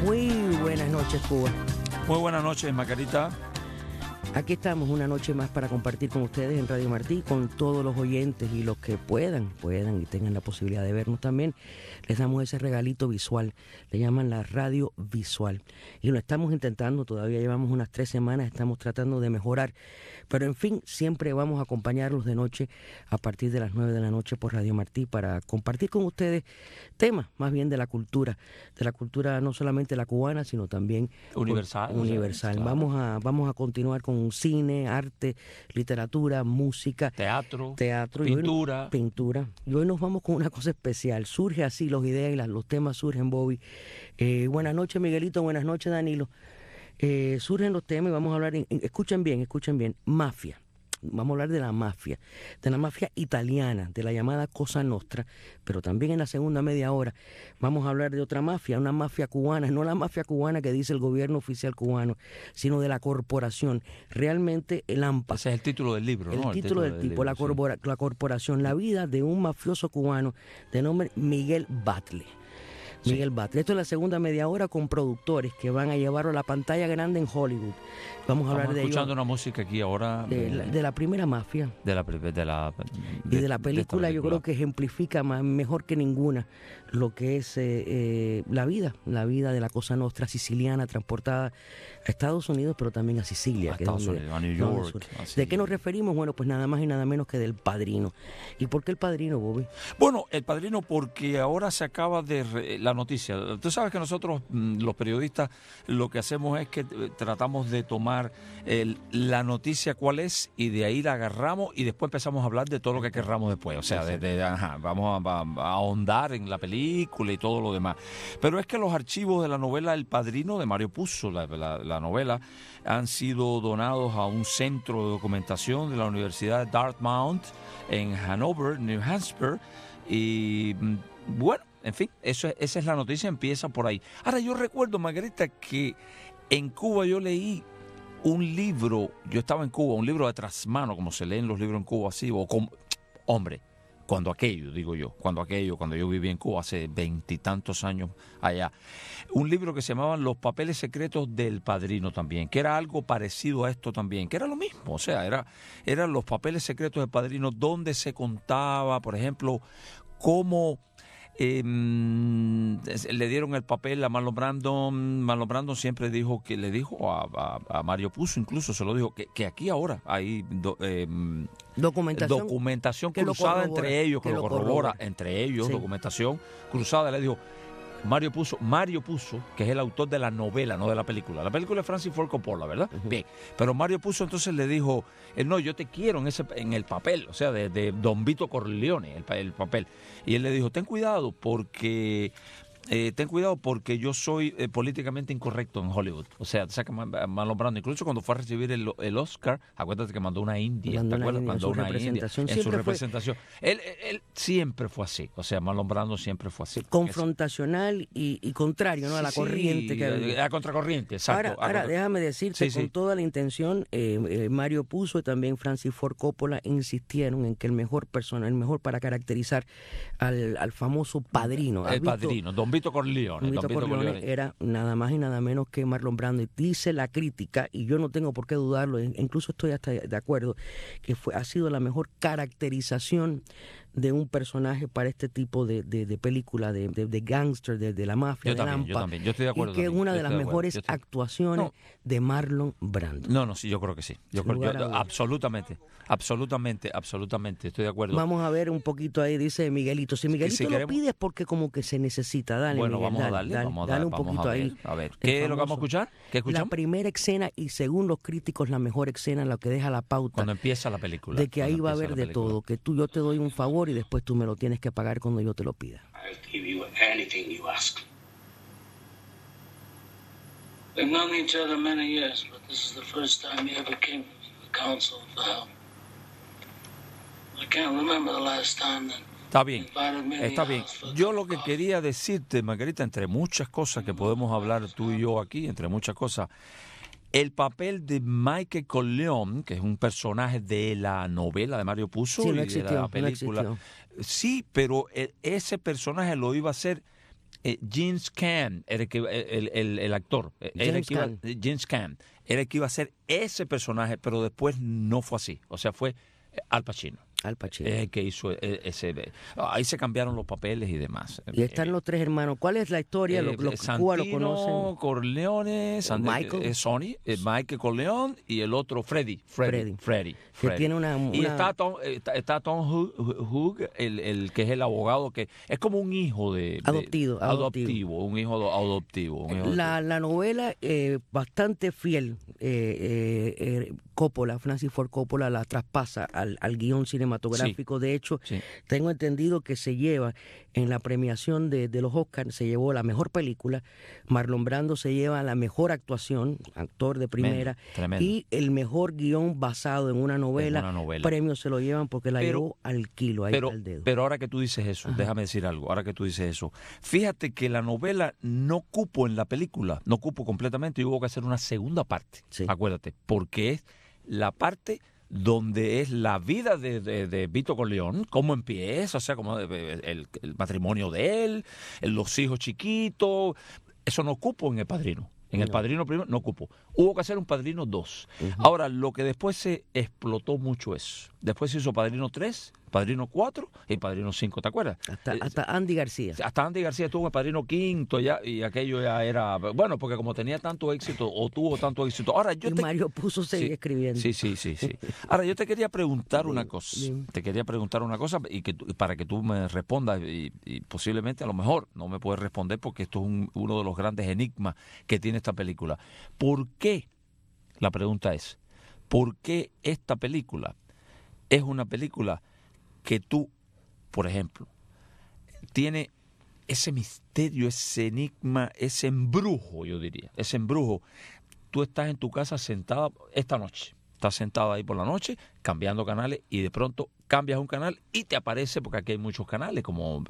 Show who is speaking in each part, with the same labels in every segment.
Speaker 1: Muy buenas noches, Cuba.
Speaker 2: Muy buenas noches, Margarita.
Speaker 1: Aquí estamos una noche más para compartir con ustedes en Radio Martí, con todos los oyentes y los que puedan y tengan la posibilidad de vernos también. Les damos ese regalito visual, le llaman la radio visual. Y lo estamos intentando, todavía llevamos unas 3 semanas, estamos tratando de mejorar. Pero en fin, siempre vamos a acompañarlos de noche a partir de las 9 de la noche por Radio Martí para compartir con ustedes temas más bien de la cultura no solamente la cubana, sino también
Speaker 2: universal.
Speaker 1: Universal. Claro. Vamos a continuar con cine, arte, literatura, música,
Speaker 2: teatro,
Speaker 1: pintura. Y hoy nos vamos con una cosa especial. Surge así los ideas y los temas surgen, Bobby. Buenas noches, Miguelito. Buenas noches, Danilo. Surgen los temas y vamos a hablar, escuchen bien, mafia. Vamos a hablar de la mafia italiana, de la llamada Cosa Nostra, pero también en la segunda media hora vamos a hablar de otra mafia, una mafia cubana, no la mafia cubana que dice el gobierno oficial cubano, sino de la corporación, realmente el AMPA.
Speaker 2: Ese es el título del libro, ¿no?
Speaker 1: El título del tipo, la corporación, la vida de un mafioso cubano de nombre Miguel Batlle. Miguel Batlle. Esto es la segunda media hora con productores que van a llevarlo a la pantalla grande en Hollywood. Vamos a hablar de ello.
Speaker 2: Escuchando una música aquí ahora.
Speaker 1: De la primera mafia.
Speaker 2: Y de la
Speaker 1: película, yo creo que ejemplifica mejor que ninguna lo que es la vida de la Cosa Nostra siciliana transportada a Estados Unidos, pero también a Sicilia.
Speaker 2: A Estados Unidos, a New York.
Speaker 1: ¿De qué nos referimos? Bueno, pues nada más y nada menos que del Padrino. ¿Y por qué el Padrino, Bobby?
Speaker 2: Bueno, el Padrino porque ahora se acaba de la noticia. Tú sabes que nosotros, los periodistas, lo que hacemos es que tratamos de tomar la noticia cuál es y de ahí la agarramos y después empezamos a hablar de todo lo que querramos después. O sea, vamos a ahondar en la película y todo lo demás. Pero es que los archivos de la novela El Padrino de Mario Puzo, la novela, han sido donados a un centro de documentación de la Universidad de Dartmouth en Hanover, New Hampshire. Y bueno, en fin, esa es la noticia, empieza por ahí. Ahora, yo recuerdo, Margarita, que en Cuba yo leí un libro, yo estaba en Cuba, un libro de trasmano, como se leen los libros en Cuba, así, cuando yo viví en Cuba, hace 20 y tantos años allá, un libro que se llamaba Los Papeles Secretos del Padrino también, que era algo parecido a esto también, que era lo mismo, o sea, eran los papeles secretos del Padrino, donde se contaba, por ejemplo, cómo le dieron el papel a Marlon Brandon. Marlon Brandon siempre dijo que le dijo a Mario Puzo, incluso se lo dijo, que aquí ahora hay documentación cruzada entre ellos, que lo corrobora entre ellos, sí. Documentación cruzada. Le dijo Mario Puzo, que es el autor de la novela, no de la película. La película es Francis Ford Coppola, ¿verdad? Uh-huh. Bien, pero Mario Puzo entonces le dijo, no, yo te quiero en el papel, o sea, de Don Vito Corleone, el papel. Y él le dijo, ten cuidado porque yo soy políticamente incorrecto en Hollywood. O sea, saca Marlon Brando. Incluso cuando fue a recibir el Oscar, acuérdate que mandó una india. ¿Te acuerdas? Mandó una india en su representación. Él siempre fue así. O sea, Marlon Brando siempre fue así.
Speaker 1: Confrontacional y contrario, ¿no? A la corriente.
Speaker 2: A contracorriente, exacto.
Speaker 1: Ahora déjame decirte, con toda la intención, Mario Puzo y también Francis Ford Coppola insistieron en que el mejor para caracterizar al famoso Padrino.
Speaker 2: El Padrino, Don Vito Corleone.
Speaker 1: Don Vito Corleone era nada más y nada menos que Marlon Brando. Y dice la crítica, y yo no tengo por qué dudarlo, incluso estoy hasta de acuerdo, que ha sido la mejor caracterización de un personaje para este tipo de película, de gángster, de la mafia,
Speaker 2: yo también, yo estoy de acuerdo.
Speaker 1: Y que es una de las mejores actuaciones de Marlon Brando.
Speaker 2: Sí, yo creo que sí. Absolutamente, estoy de acuerdo.
Speaker 1: Vamos a ver un poquito ahí, dice Miguelito. Si Miguelito lo pide es porque como que se necesita. Dale,
Speaker 2: bueno,
Speaker 1: Miguel,
Speaker 2: dale
Speaker 1: un poquito ahí.
Speaker 2: A ver, ¿qué es lo que vamos a escuchar? ¿Qué escuchamos?
Speaker 1: La primera escena y según los críticos la mejor escena, lo que deja la pauta.
Speaker 2: Cuando empieza la película.
Speaker 1: De que ahí va a haber de todo, que yo te doy un favor y después tú me lo tienes que pagar cuando yo te lo pida.
Speaker 3: I'll give you anything you ask. We've known each other many years, but this is the first time you ever came to the council of the help. I can't remember the last time that.
Speaker 2: Está bien. Yo lo que quería decirte, Margarita, entre muchas cosas que podemos hablar tú y yo aquí, entre muchas cosas, el papel de Michael Corleone, que es un personaje de la novela de Mario Puzo y de la película. Sí, pero ese personaje lo iba a hacer James Caan era el actor. James Caan era el que iba a ser ese personaje, pero después no fue así. O sea, fue Al Pacino.
Speaker 1: Al Pacino.
Speaker 2: Es el que hizo ese. Ahí se cambiaron los papeles y demás.
Speaker 1: Y están los tres hermanos. ¿Cuál es la historia? Los Cuba lo conocen.
Speaker 2: Corleone, Sonny, Michael Corleone y el otro Freddy.
Speaker 1: Que tiene una...
Speaker 2: Y está Tom Hugh, el que es el abogado, que es como un hijo adoptivo, un hijo adoptivo.
Speaker 1: La novela bastante fiel. Francis Ford Coppola la traspasa al guión cinematográfico. Sí. De hecho, tengo entendido que se lleva en la premiación de los Oscars, se llevó la mejor película, Marlon Brando se lleva la mejor actuación, actor de primera, tremendo. Y el mejor guión basado en una novela. Premio se lo llevan porque la llevó al kilo, ahí al dedo.
Speaker 2: Pero ahora que tú dices eso, déjame decir algo, ahora que tú dices eso, fíjate que la novela no cupo en la película, no cupo completamente y hubo que hacer una segunda parte, acuérdate, porque es la parte donde es la vida de Vito Corleone, cómo empieza, o sea, como el matrimonio de él, los hijos chiquitos, eso no cupo en El Padrino. En El Padrino primero no cupo. Hubo que hacer un Padrino 2. Ahora, lo que después se explotó mucho es, después se hizo Padrino 3, Padrino 4 y Padrino 5, ¿te acuerdas?
Speaker 1: Hasta Andy García.
Speaker 2: Hasta Andy García estuvo en El Padrino 5 ya, y aquello ya era, bueno, porque como tenía tanto éxito, o tuvo tanto éxito. Ahora,
Speaker 1: Mario puso seguir escribiendo.
Speaker 2: Sí. Ahora, yo te quería preguntar una cosa. Y para que tú me respondas, y posiblemente a lo mejor no me puedes responder porque esto es uno de los grandes enigmas que tiene esta película. ¿Por qué? La pregunta es, ¿por qué esta película es una película que tú, por ejemplo, tiene ese misterio, ese enigma, ese embrujo, yo diría, ese embrujo? Tú estás en tu casa sentada esta noche, estás sentada ahí por la noche, cambiando canales, y de pronto cambias un canal y te aparece, porque aquí hay muchos canales, como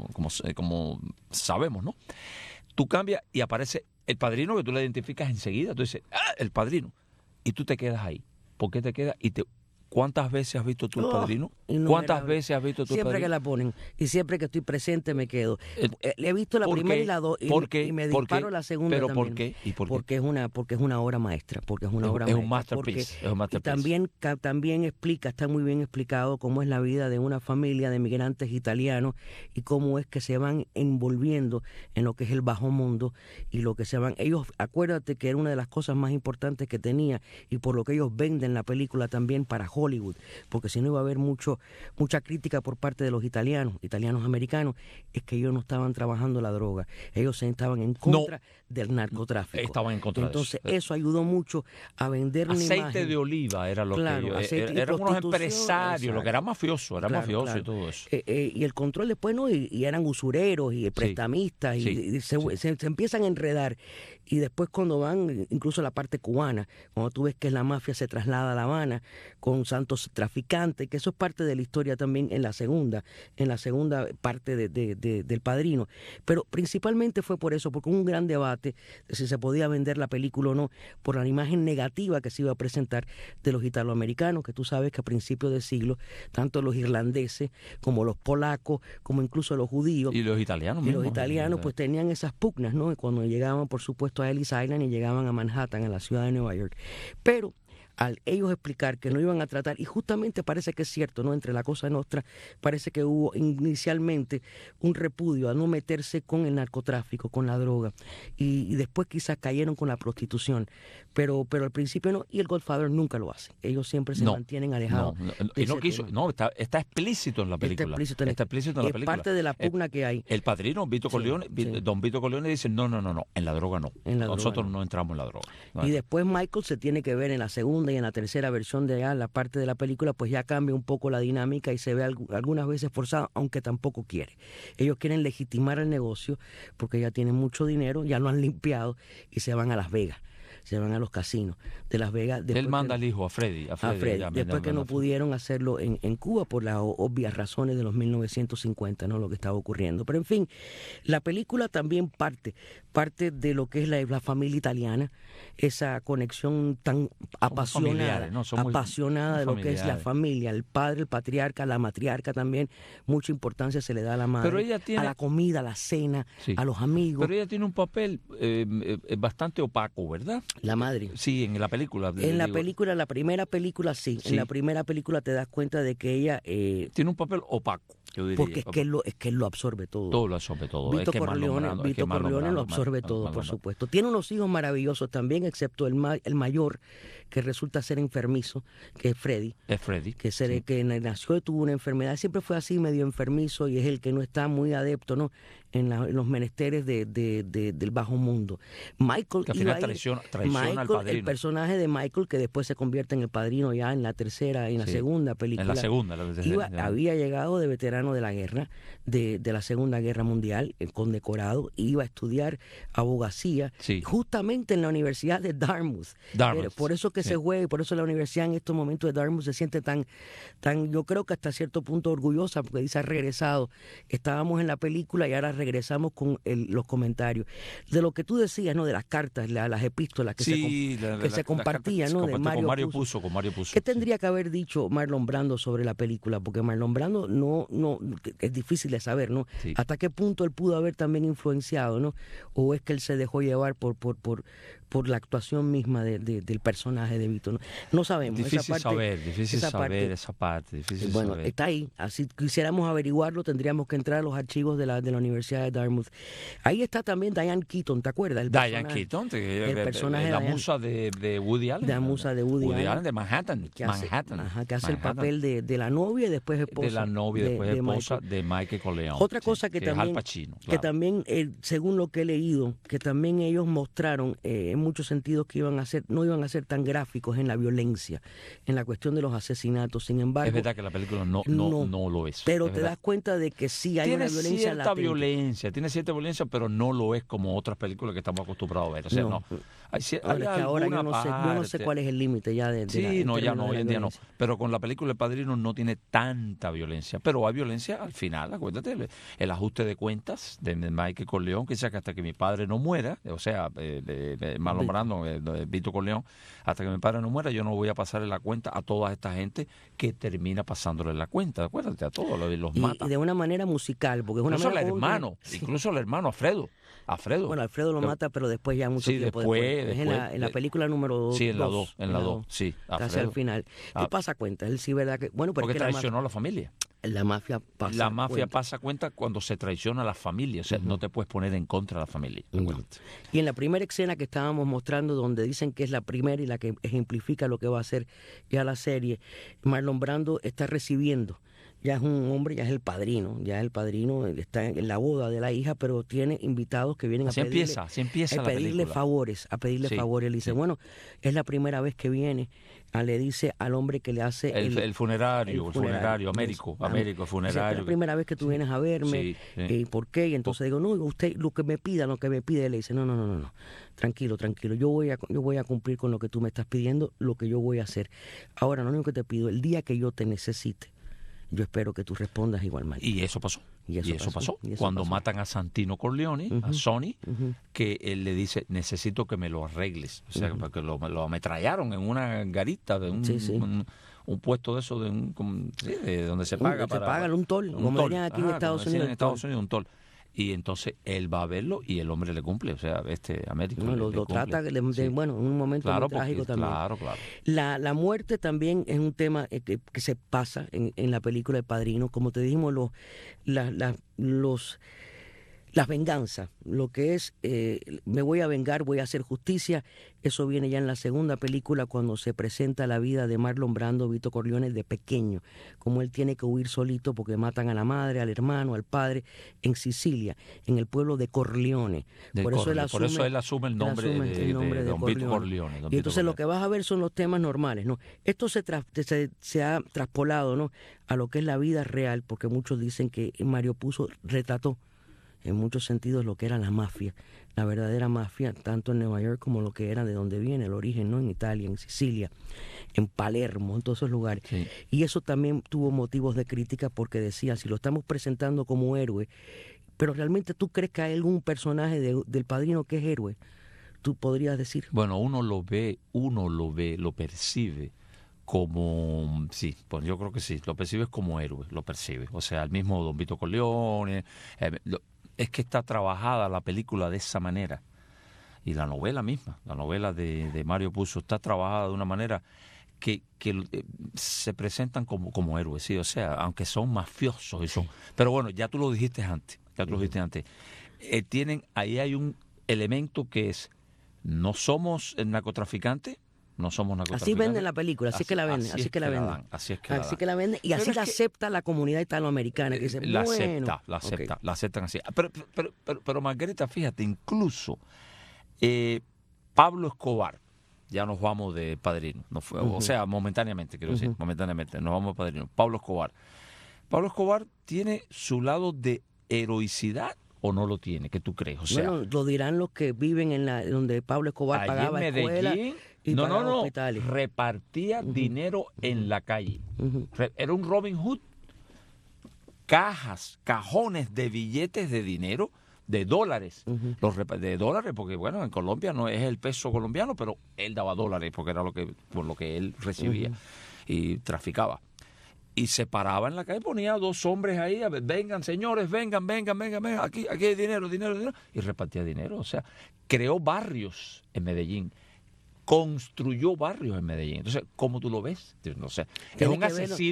Speaker 2: sabemos, ¿no? Tú cambias y aparece El Padrino, que tú lo identificas enseguida. Tú dices, El Padrino. Y tú te quedas ahí. ¿Por qué te quedas? ¿Cuántas veces has visto tú El Padrino? ¿Cuántas veces has visto tú El Padrino?
Speaker 1: Siempre que la ponen y siempre que estoy presente me quedo. He visto la primera y la dos y me disparo la segunda.
Speaker 2: ¿Pero
Speaker 1: también.
Speaker 2: por qué? ¿Y por qué?
Speaker 1: Porque es una obra maestra.
Speaker 2: Es un masterpiece.
Speaker 1: Y también explica, está muy bien explicado cómo es la vida de una familia de migrantes italianos y cómo es que se van envolviendo en lo que es el bajo mundo y lo que se van. Ellos, acuérdate que era una de las cosas más importantes que tenía y por lo que ellos venden la película también para Hollywood, porque si no iba a haber mucha crítica por parte de los italianos americanos, es que ellos no estaban trabajando la droga, ellos estaban en contra del narcotráfico.
Speaker 2: Estaban en contra.
Speaker 1: Entonces eso ayudó mucho a vender una imagen.
Speaker 2: Aceite de oliva era lo que ellos, eran unos empresarios, lo que era mafioso, y todo eso.
Speaker 1: Y el control después, ¿no? Y eran usureros y prestamistas, y se empiezan a enredar. Y después cuando van, incluso la parte cubana, cuando tú ves que la mafia se traslada a La Habana con santos traficantes, que eso es parte de la historia también en la segunda parte del Padrino. Pero principalmente fue por eso, porque hubo un gran debate de si se podía vender la película o no, por la imagen negativa que se iba a presentar de los italoamericanos, que tú sabes que a principios de siglo, tanto los irlandeses como los polacos, como incluso los judíos.
Speaker 2: Y los italianos
Speaker 1: mismos. Y los italianos pues tenían esas pugnas, ¿no? Y cuando llegaban, por supuesto, a Ellis Island y llegaban a Manhattan, en la ciudad de Nueva York. Pero al ellos explicar que no iban a tratar, y justamente parece que es cierto, ¿no? Entre la Cosa Nostra parece que hubo inicialmente un repudio a no meterse con el narcotráfico, con la droga, y después quizás cayeron con la prostitución, pero al principio no, y el Godfather nunca lo hace, ellos siempre se mantienen alejados.
Speaker 2: Y no quiso, está explícito en la película. Está explícito en la película.
Speaker 1: Es parte de la pugna que hay.
Speaker 2: El Padrino, Vito Corleone, Don Vito Corleone dice, no, en la droga no. Nosotros no entramos en la droga.
Speaker 1: Y después Michael se tiene que ver en la segunda y en la tercera versión de la parte de la película, pues ya cambia un poco la dinámica y se ve algunas veces forzado, aunque tampoco quiere. Ellos quieren legitimar el negocio porque ya tienen mucho dinero, ya lo han limpiado y se van a Las Vegas. se van a los casinos de Las Vegas.
Speaker 2: Él manda al hijo, a Freddy.
Speaker 1: Después que no pudieron hacerlo en Cuba por las obvias razones de los 1950, ¿no? Lo que estaba ocurriendo. Pero en fin, la película también parte de lo que es la familia italiana, esa conexión tan apasionada,
Speaker 2: ¿no?
Speaker 1: apasionada de lo que es la familia, el padre, el patriarca, la matriarca también, mucha importancia se le da a la madre,
Speaker 2: pero ella tiene...
Speaker 1: a la comida, a la cena,
Speaker 2: sí,
Speaker 1: a los amigos.
Speaker 2: Pero ella tiene un papel bastante opaco, ¿verdad?
Speaker 1: La madre.
Speaker 2: Sí, en la película.
Speaker 1: La primera película sí. En la primera película te das cuenta de que ella...
Speaker 2: tiene un papel opaco, yo diría.
Speaker 1: Porque es que él lo absorbe todo.
Speaker 2: Todo lo absorbe todo.
Speaker 1: Vito Corleone lo absorbe todo, por supuesto. Tiene unos hijos maravillosos también, excepto el mayor, que resulta ser enfermizo, que es Freddy.
Speaker 2: Es Freddy.
Speaker 1: Que nació y tuvo una enfermedad. Siempre fue así, medio enfermizo, y es el que no está muy adepto, ¿no? En los menesteres del bajo mundo. Michael,
Speaker 2: que al final traiciona al padrino.
Speaker 1: El personaje de Michael, que después se convierte en el padrino ya en la tercera, en la segunda película.
Speaker 2: En la segunda.
Speaker 1: Había llegado de veterano de la guerra, de la Segunda Guerra Mundial, condecorado, iba a estudiar abogacía, justamente en la Universidad de Dartmouth. Por eso que se juega, y por eso la universidad en estos momentos de Dartmouth se siente tan, yo creo que hasta cierto punto orgullosa, porque dice, ha regresado. Estábamos en la película y ahora regresamos con los comentarios. De lo que tú decías, ¿no? De las cartas, las epístolas que se compartían, ¿no? De Mario Puzo. ¿Qué tendría que haber dicho Marlon Brando sobre la película? Porque Marlon Brando no es difícil de saber, ¿no? Sí. Hasta qué punto él pudo haber también influenciado, ¿no? O es que él se dejó llevar por la actuación misma del personaje de Vito. No sabemos.
Speaker 2: Difícil saber esa parte.
Speaker 1: Bueno, está ahí. Así quisiéramos averiguarlo, tendríamos que entrar a los archivos de la Universidad de Dartmouth. Ahí está también Diane Keaton, ¿te acuerdas?
Speaker 2: Diane Keaton, el personaje la musa de Woody Allen.
Speaker 1: La musa de Woody Allen.
Speaker 2: De Manhattan.
Speaker 1: Que hace el papel de la novia y después esposa.
Speaker 2: De la novia y después esposa de Michael Corleone.
Speaker 1: Otra cosa que también,
Speaker 2: es Al Pacino, claro.
Speaker 1: Que también, según lo que he leído, que también ellos mostraron en muchos sentidos que no iban a ser tan gráficos en la violencia, en la cuestión de los asesinatos. Sin embargo,
Speaker 2: es verdad que la película no lo es.
Speaker 1: Pero te das cuenta de que sí hay una violencia latente.
Speaker 2: Tiene cierta violencia, pero no lo es como otras películas que estamos acostumbrados a ver. O sea, no.
Speaker 1: Ahora yo no sé cuál es el límite ya de
Speaker 2: hoy en día no. Pero con la película El Padrino no tiene tanta violencia. Pero hay violencia al final, acuérdate, el ajuste de cuentas de Michael Corleone, que dice que hasta que mi padre no muera, o sea, Marlon Brando, Vito Corleone, hasta que mi padre no muera, yo no voy a pasarle la cuenta a toda esta gente que termina pasándole la cuenta, acuérdate, a todos los mata.
Speaker 1: Y de una manera musical, porque es una
Speaker 2: incluso
Speaker 1: manera
Speaker 2: incluso el hermano Alfredo.
Speaker 1: Bueno, Alfredo lo mata, pero después ya mucho tiempo después. En la película número 2.
Speaker 2: Sí, en la 2, sí.
Speaker 1: Casi Alfredo. Al final. ¿Qué pasa cuenta? Él sí, ¿verdad?
Speaker 2: Porque traicionó a la familia.
Speaker 1: La mafia
Speaker 2: pasa cuenta cuando se traiciona a la familia. O sea, no te puedes poner en contra de la familia.
Speaker 1: Y en la primera escena que estábamos mostrando, donde dicen que es la primera y la que ejemplifica lo que va a ser ya la serie, Marlon Brando está recibiendo. Ya es un hombre, ya es el padrino, está en la boda de la hija, pero tiene invitados que vienen a pedirle favores. Le dice, bueno, es la primera vez que viene, le dice al hombre que le hace
Speaker 2: el funerario, Américo, funerario.
Speaker 1: Es la primera vez que tú vienes a verme, ¿por qué? Y entonces digo, no, usted lo que me pide, él le dice, no, tranquilo, yo voy a cumplir con lo que tú me estás pidiendo, lo que yo voy a hacer. Ahora, lo único que te pido, el día que yo te necesite, yo espero que tú respondas igualmente.
Speaker 2: Y eso pasó. Cuando matan a Santino Corleone, a Sonny, que él le dice, necesito que me lo arregles. O sea, porque lo ametrallaron en una garita de un puesto de eso, de donde se paga.
Speaker 1: Se paga un toll, como dirían aquí en Estados Unidos.
Speaker 2: En Estados Unidos, un toll. Y entonces él va a verlo y el hombre le cumple, o sea, Américo
Speaker 1: lo trata en un momento muy trágico también.
Speaker 2: Claro.
Speaker 1: La muerte también es un tema que se pasa en la película El Padrino, como te dijimos, las venganzas, lo que es me voy a vengar, voy a hacer justicia, eso viene ya en la segunda película cuando se presenta la vida de Marlon Brando, Vito Corleone de pequeño, como él tiene que huir solito porque matan a la madre, al hermano, al padre en Sicilia, en el pueblo de Corleone. Por eso él
Speaker 2: asume el nombre de Don Vito Corleone.
Speaker 1: Y entonces lo que vas a ver son los temas normales, ¿no? Esto se ha traspolado, ¿no?, a lo que es la vida real, porque muchos dicen que Mario Puzo retrató en muchos sentidos lo que era la mafia la verdadera mafia, tanto en Nueva York como lo que era de donde viene el origen, ¿no? En Italia, en Sicilia, en Palermo, en todos esos lugares.
Speaker 2: Sí.
Speaker 1: Y eso también tuvo motivos de crítica porque decían, si lo estamos presentando como héroe, pero realmente tú crees que hay algún personaje del Padrino que es héroe, tú podrías decir.
Speaker 2: Bueno, uno lo ve, lo percibe como, sí, pues yo creo que sí, lo percibes como héroe, lo percibe. O sea, el mismo Don Vito Corleone, es que está trabajada la película de esa manera. Y la novela misma, la novela de Mario Puzo, está trabajada de una manera que se presentan como héroes, sí, o sea, aunque son mafiosos y son. Pero bueno, ya tú lo dijiste antes, ahí hay un elemento que es, no somos narcotraficantes.
Speaker 1: Así venden la película, así que la venden,
Speaker 2: así es que la venden
Speaker 1: y así la acepta la comunidad italoamericana, que dice,
Speaker 2: la
Speaker 1: bueno,
Speaker 2: aceptan así. Pero Margarita, fíjate, incluso Pablo Escobar, ya nos vamos de Padrino, o sea, momentáneamente, quiero decir, momentáneamente, nos vamos de Padrino. Pablo Escobar tiene su lado de heroicidad, ¿o no lo tiene? ¿Qué tú crees? O sea,
Speaker 1: bueno, lo dirán los que viven donde Pablo Escobar pagaba escuelas y pagaba hospitales.
Speaker 2: Repartía dinero en la calle. Era un Robin Hood. Cajones de billetes de dinero, de dólares. De dólares, porque bueno, en Colombia no es el peso colombiano, pero él daba dólares porque era por lo que él recibía y traficaba. Y se paraba en la calle, ponía 2 hombres ahí, vengan señores, vengan, aquí hay dinero, y repartía dinero. O sea, creó barrios en Medellín, construyó barrios en Medellín. Entonces, ¿cómo tú lo ves? No sé, ¿es un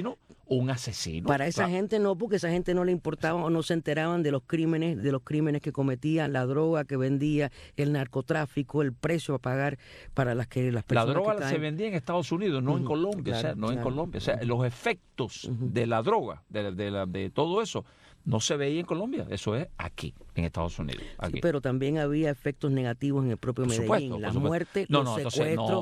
Speaker 2: asesino?
Speaker 1: Para esa gente no, porque esa gente no le importaba o no se enteraban de los crímenes que cometían, la droga que vendía, el narcotráfico, el precio a pagar para las personas.
Speaker 2: La droga se vendía en Estados Unidos, no en Colombia, en Colombia. O sea, los efectos de la droga, de todo eso, no se veía en Colombia, eso es aquí, en Estados Unidos. Aquí.
Speaker 1: Sí, pero también había efectos negativos en el propio Medellín. La muerte, los secuestros,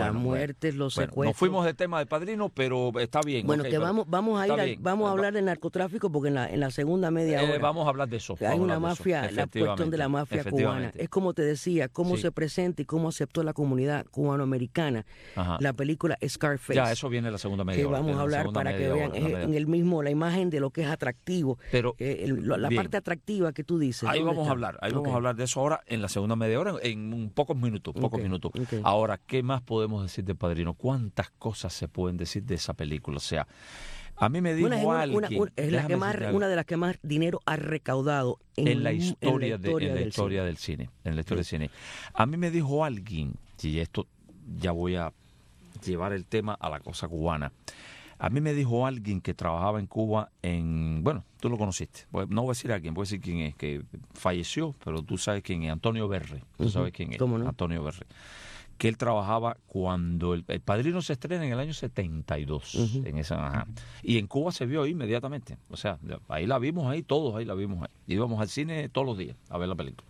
Speaker 1: los secuestros.
Speaker 2: Nos fuimos del tema del Padrino, pero está bien.
Speaker 1: Bueno, que vamos a hablar del narcotráfico porque en la segunda media hora
Speaker 2: vamos a hablar de eso.
Speaker 1: Hay una mafia, la cuestión de la mafia cubana. Es como te decía, cómo se presenta y cómo aceptó la comunidad cubanoamericana la película Scarface.
Speaker 2: Ya, eso viene en la segunda media hora.
Speaker 1: Que vamos a hablar para que vean en el mismo la imagen de lo que es atractivo.
Speaker 2: Pero
Speaker 1: la parte atractiva que tú dices.
Speaker 2: Ahí vamos a hablar de eso ahora en la segunda media hora, en pocos minutos. Okay. Ahora, ¿qué más podemos decir de Padrino? ¿Cuántas cosas se pueden decir de esa película? O sea, a mí me dijo alguien...
Speaker 1: una de las que más dinero ha recaudado
Speaker 2: en la historia del cine. En la historia del cine. A mí me dijo alguien, y esto ya voy a llevar el tema a la cosa cubana. A mí me dijo alguien que trabajaba en Cuba bueno, tú lo conociste, no voy a decir a quién, voy a decir quién es, que falleció, pero tú sabes quién es, Antonio Berre, tú sabes quién es,
Speaker 1: ¿Cómo no?
Speaker 2: Antonio Berre, que él trabajaba cuando el Padrino se estrena en el año 72, en esa, y en Cuba se vio inmediatamente, o sea, ahí la vimos todos ahí la vimos ahí, íbamos al cine todos los días a ver la película.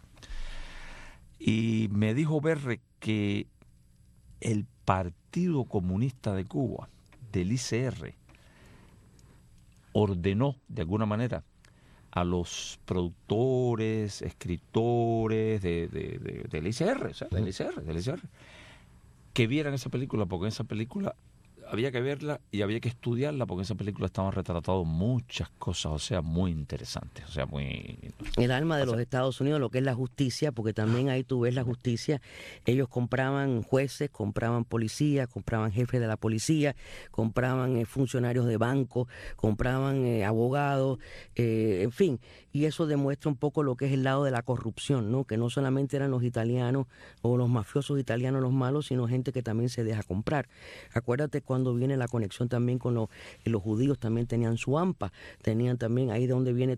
Speaker 2: Y me dijo Berre que el Partido Comunista de Cuba, del ICR, ordenó de alguna manera a los productores, escritores del ICR, o sea, del ICR, que vieran esa película, porque en esa película había que verla y había que estudiarla, porque en esa película estaban retratadas muchas cosas, o sea, muy interesantes, o sea, muy...
Speaker 1: El alma de los Estados Unidos, lo que es la justicia, porque también ahí tú ves la justicia. Ellos compraban jueces, compraban policías, compraban jefes de la policía, compraban funcionarios de banco, compraban abogados, en fin. Y eso demuestra un poco lo que es el lado de la corrupción, ¿no? Que no solamente eran los italianos o los mafiosos italianos los malos, sino gente que también se deja comprar. Acuérdate cuando viene la conexión también con los judíos, también tenían su AMPA, tenían también ahí de donde viene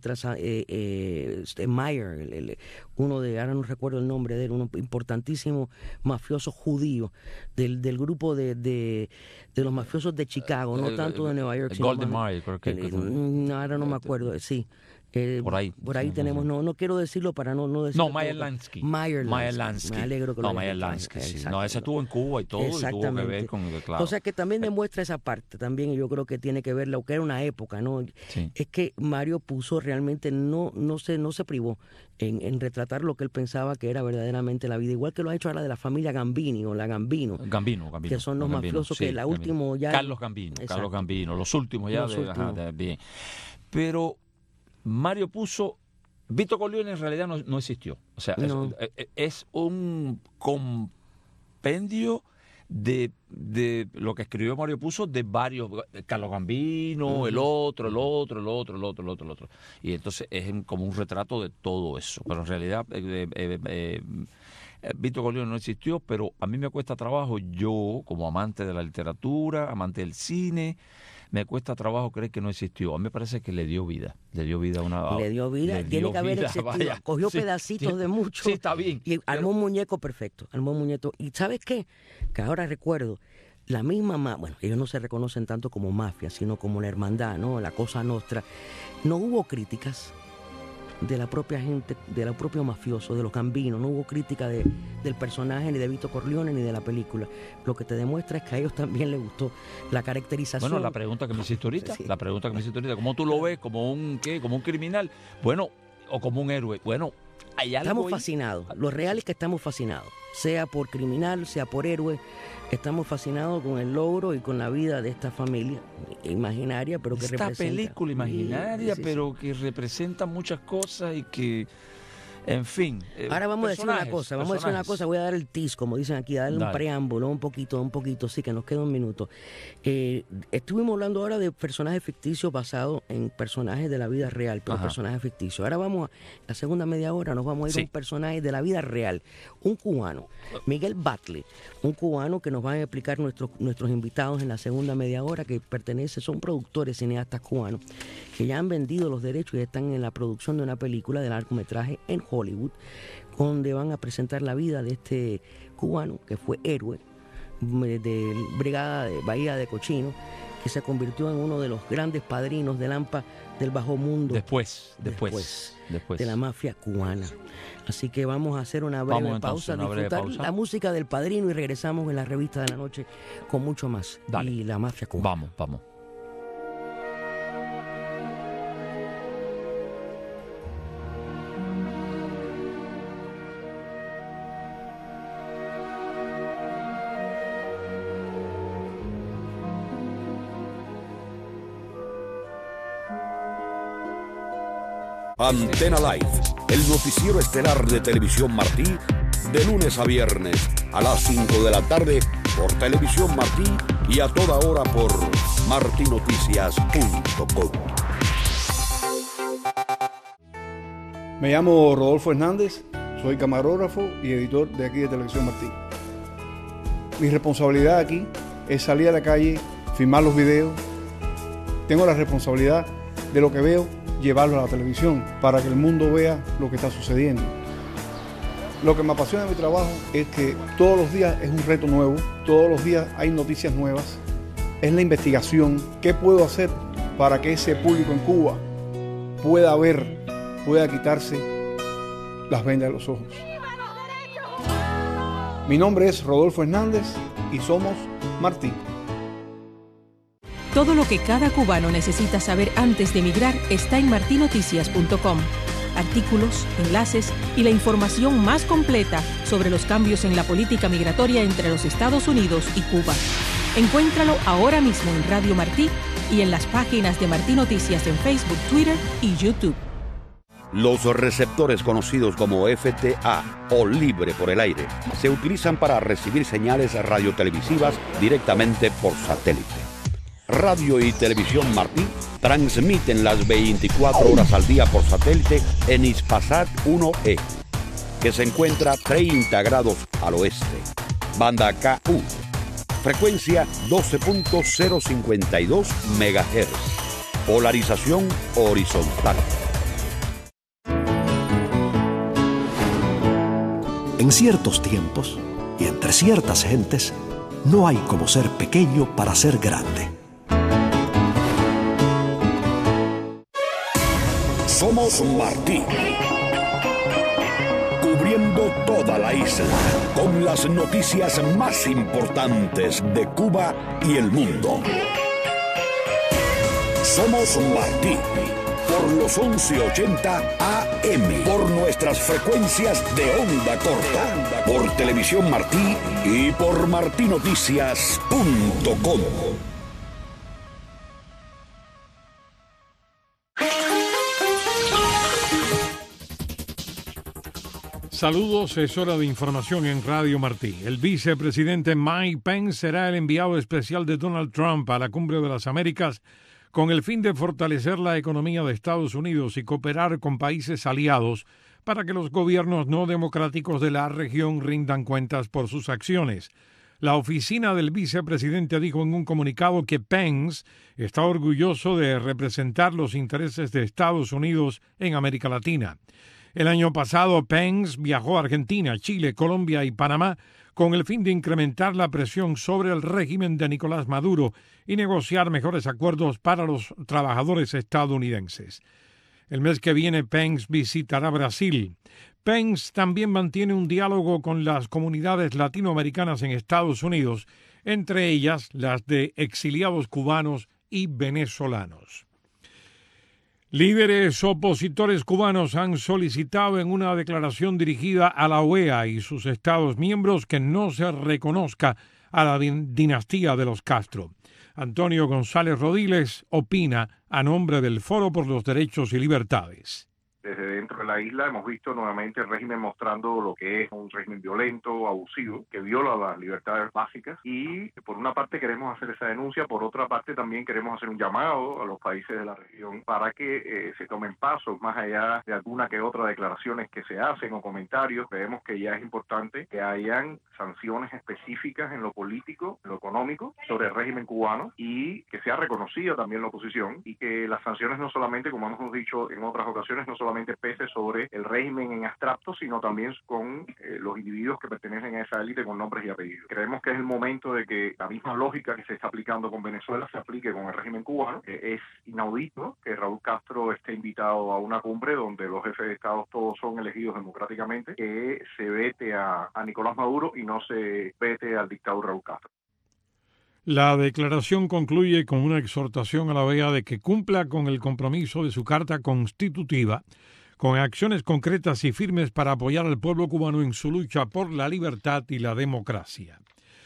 Speaker 1: Meyer, uno de, ahora no recuerdo el nombre de él, uno importantísimo mafioso judío del grupo de los mafiosos de Chicago, no tanto de Nueva York.
Speaker 2: Golden Meyer, creo que...
Speaker 1: ahora no me acuerdo, sí.
Speaker 2: Por ahí.
Speaker 1: Por ahí tenemos, no quiero decirlo para no decirlo.
Speaker 2: No, Meyer Lansky.
Speaker 1: Meyer Lansky. Me alegro que lo
Speaker 2: Meyer Lansky, sí. No, ese estuvo en Cuba y todo, y tuvo que ver con... Claro.
Speaker 1: O sea, que también demuestra esa parte, también yo creo que tiene que ver lo que era una época, ¿no?
Speaker 2: Sí.
Speaker 1: Es que Mario Puzo realmente no se privó en retratar lo que él pensaba que era verdaderamente la vida, igual que lo ha hecho ahora de la familia Gambini o la Gambino,
Speaker 2: que
Speaker 1: son los mafiosos, sí, que la última ya...
Speaker 2: Carlos Gambino, los últimos ya. Bien. Pero Mario Puzo, Vito Corleone en realidad no existió. O sea, no. Es un compendio de lo que escribió Mario Puzo, de varios, Carlos Gambino, el otro. Y entonces es como un retrato de todo eso. Pero en realidad Vito Corleone no existió, pero a mí me cuesta trabajo, yo como amante de la literatura, amante del cine, me cuesta trabajo creer que no existió. A mí me parece que le dio vida. Le dio vida,
Speaker 1: tiene que haber existido. Vaya, cogió pedacitos de mucho.
Speaker 2: Sí, está bien.
Speaker 1: Y armó un muñeco perfecto. Y ¿sabes qué? Que ahora recuerdo, la misma, bueno, ellos no se reconocen tanto como mafia, sino como la hermandad, ¿no? La Cosa Nostra. No hubo críticas de la propia gente, de los propios mafiosos, de los Gambinos. No hubo crítica del personaje, ni de Vito Corleone, ni de la película. Lo que te demuestra es que a ellos también les gustó la caracterización.
Speaker 2: Bueno, la pregunta que me hiciste ahorita, ¿cómo tú lo ves? ¿Como un criminal? Bueno, o como un héroe. Bueno, hay algo.
Speaker 1: Estamos fascinados. Lo real es que estamos fascinados. Sea por criminal, sea por héroe. Estamos fascinados con el logro y con la vida de esta familia imaginaria, pero que representa...
Speaker 2: Esta película imaginaria, pero que representa muchas cosas y que... En fin.
Speaker 1: Ahora vamos a decir una cosa, voy a dar el tease, como dicen aquí, a darle un preámbulo, un poquito, sí, que nos queda un minuto. Estuvimos hablando ahora de personajes ficticios basados en personajes de la vida real, pero personajes ficticios. Ahora vamos, la segunda media hora nos vamos a ir a un personaje de la vida real, un cubano, Miguel Batley, un cubano que nos van a explicar nuestros invitados en la segunda media hora, que son productores, cineastas cubanos, que ya han vendido los derechos y están en la producción de una película de largometraje en Hollywood, donde van a presentar la vida de este cubano que fue héroe de Brigada de Bahía de Cochino, que se convirtió en uno de los grandes padrinos del AMPA del bajo mundo después de la mafia cubana. Así que vamos a hacer una breve pausa, disfrutar la música del Padrino y regresamos en la revista de la noche con mucho más.
Speaker 2: Dale.
Speaker 1: Y la mafia cubana.
Speaker 2: Vamos.
Speaker 4: Antena Live, el noticiero estelar de Televisión Martí, de lunes a viernes a las 5 de la tarde por Televisión Martí y a toda hora por martinoticias.com.
Speaker 5: Me llamo Rodolfo Hernández, soy camarógrafo y editor de aquí de Televisión Martí. Mi responsabilidad aquí es salir a la calle, filmar los videos. Tengo la responsabilidad de lo que veo, llevarlo a la televisión para que el mundo vea lo que está sucediendo. Lo que me apasiona de mi trabajo es que todos los días es un reto nuevo, todos los días hay noticias nuevas, es la investigación. ¿Qué puedo hacer para que ese público en Cuba pueda ver, pueda quitarse las vendas de los ojos? Mi nombre es Rodolfo Hernández y somos Martí.
Speaker 6: Todo lo que cada cubano necesita saber antes de emigrar está en martinoticias.com. Artículos, enlaces y la información más completa sobre los cambios en la política migratoria entre los Estados Unidos y Cuba. Encuéntralo ahora mismo en Radio Martí y en las páginas de Martí Noticias en Facebook, Twitter y YouTube.
Speaker 4: Los receptores conocidos como FTA o libre por el aire se utilizan para recibir señales radiotelevisivas directamente por satélite. Radio y Televisión Martí transmiten las 24 horas al día por satélite en Hispasat 1E, que se encuentra 30 grados al oeste. Banda KU, frecuencia 12.052 MHz, polarización horizontal.
Speaker 7: En ciertos tiempos y entre ciertas gentes, no hay como ser pequeño para ser grande.
Speaker 4: Somos Martí. Cubriendo toda la isla con las noticias más importantes de Cuba y el mundo. Somos Martí. Por los 1180 AM. Por nuestras frecuencias de onda corta. Por Televisión Martí y por martinoticias.com.
Speaker 8: Saludos, es hora de información en Radio Martí. El vicepresidente Mike Pence será el enviado especial de Donald Trump a la Cumbre de las Américas con el fin de fortalecer la economía de Estados Unidos y cooperar con países aliados para que los gobiernos no democráticos de la región rindan cuentas por sus acciones. La oficina del vicepresidente dijo en un comunicado que Pence está orgulloso de representar los intereses de Estados Unidos en América Latina. El año pasado, Pence viajó a Argentina, Chile, Colombia y Panamá con el fin de incrementar la presión sobre el régimen de Nicolás Maduro y negociar mejores acuerdos para los trabajadores estadounidenses. El mes que viene, Pence visitará Brasil. Pence también mantiene un diálogo con las comunidades latinoamericanas en Estados Unidos, entre ellas las de exiliados cubanos y venezolanos. Líderes opositores cubanos han solicitado en una declaración dirigida a la OEA y sus Estados miembros que no se reconozca a la dinastía de los Castro. Antonio González Rodiles opina a nombre del Foro por los Derechos y Libertades.
Speaker 9: Desde dentro de la isla hemos visto nuevamente el régimen mostrando lo que es un régimen violento, abusivo, que viola las libertades básicas y por una parte queremos hacer esa denuncia, por otra parte también queremos hacer un llamado a los países de la región para que se tomen pasos más allá de alguna que otra declaraciones que se hacen o comentarios. Creemos que ya es importante que hayan sanciones específicas en lo político, en lo económico, sobre el régimen cubano y que sea reconocida también la oposición y que las sanciones no solamente, como hemos dicho en otras ocasiones, no solamente pese sobre el régimen en abstracto, sino también con los individuos que pertenecen a esa élite con nombres y apellidos. Creemos que es el momento de que la misma lógica que se está aplicando con Venezuela se aplique con el régimen cubano. Es inaudito que Raúl Castro esté invitado a una cumbre donde los jefes de Estado todos son elegidos democráticamente, que se vete a Nicolás Maduro y no se vete al dictador Raúl Castro.
Speaker 8: La declaración concluye con una exhortación a la OEA de que cumpla con el compromiso de su Carta Constitutiva, con acciones concretas y firmes para apoyar al pueblo cubano en su lucha por la libertad y la democracia.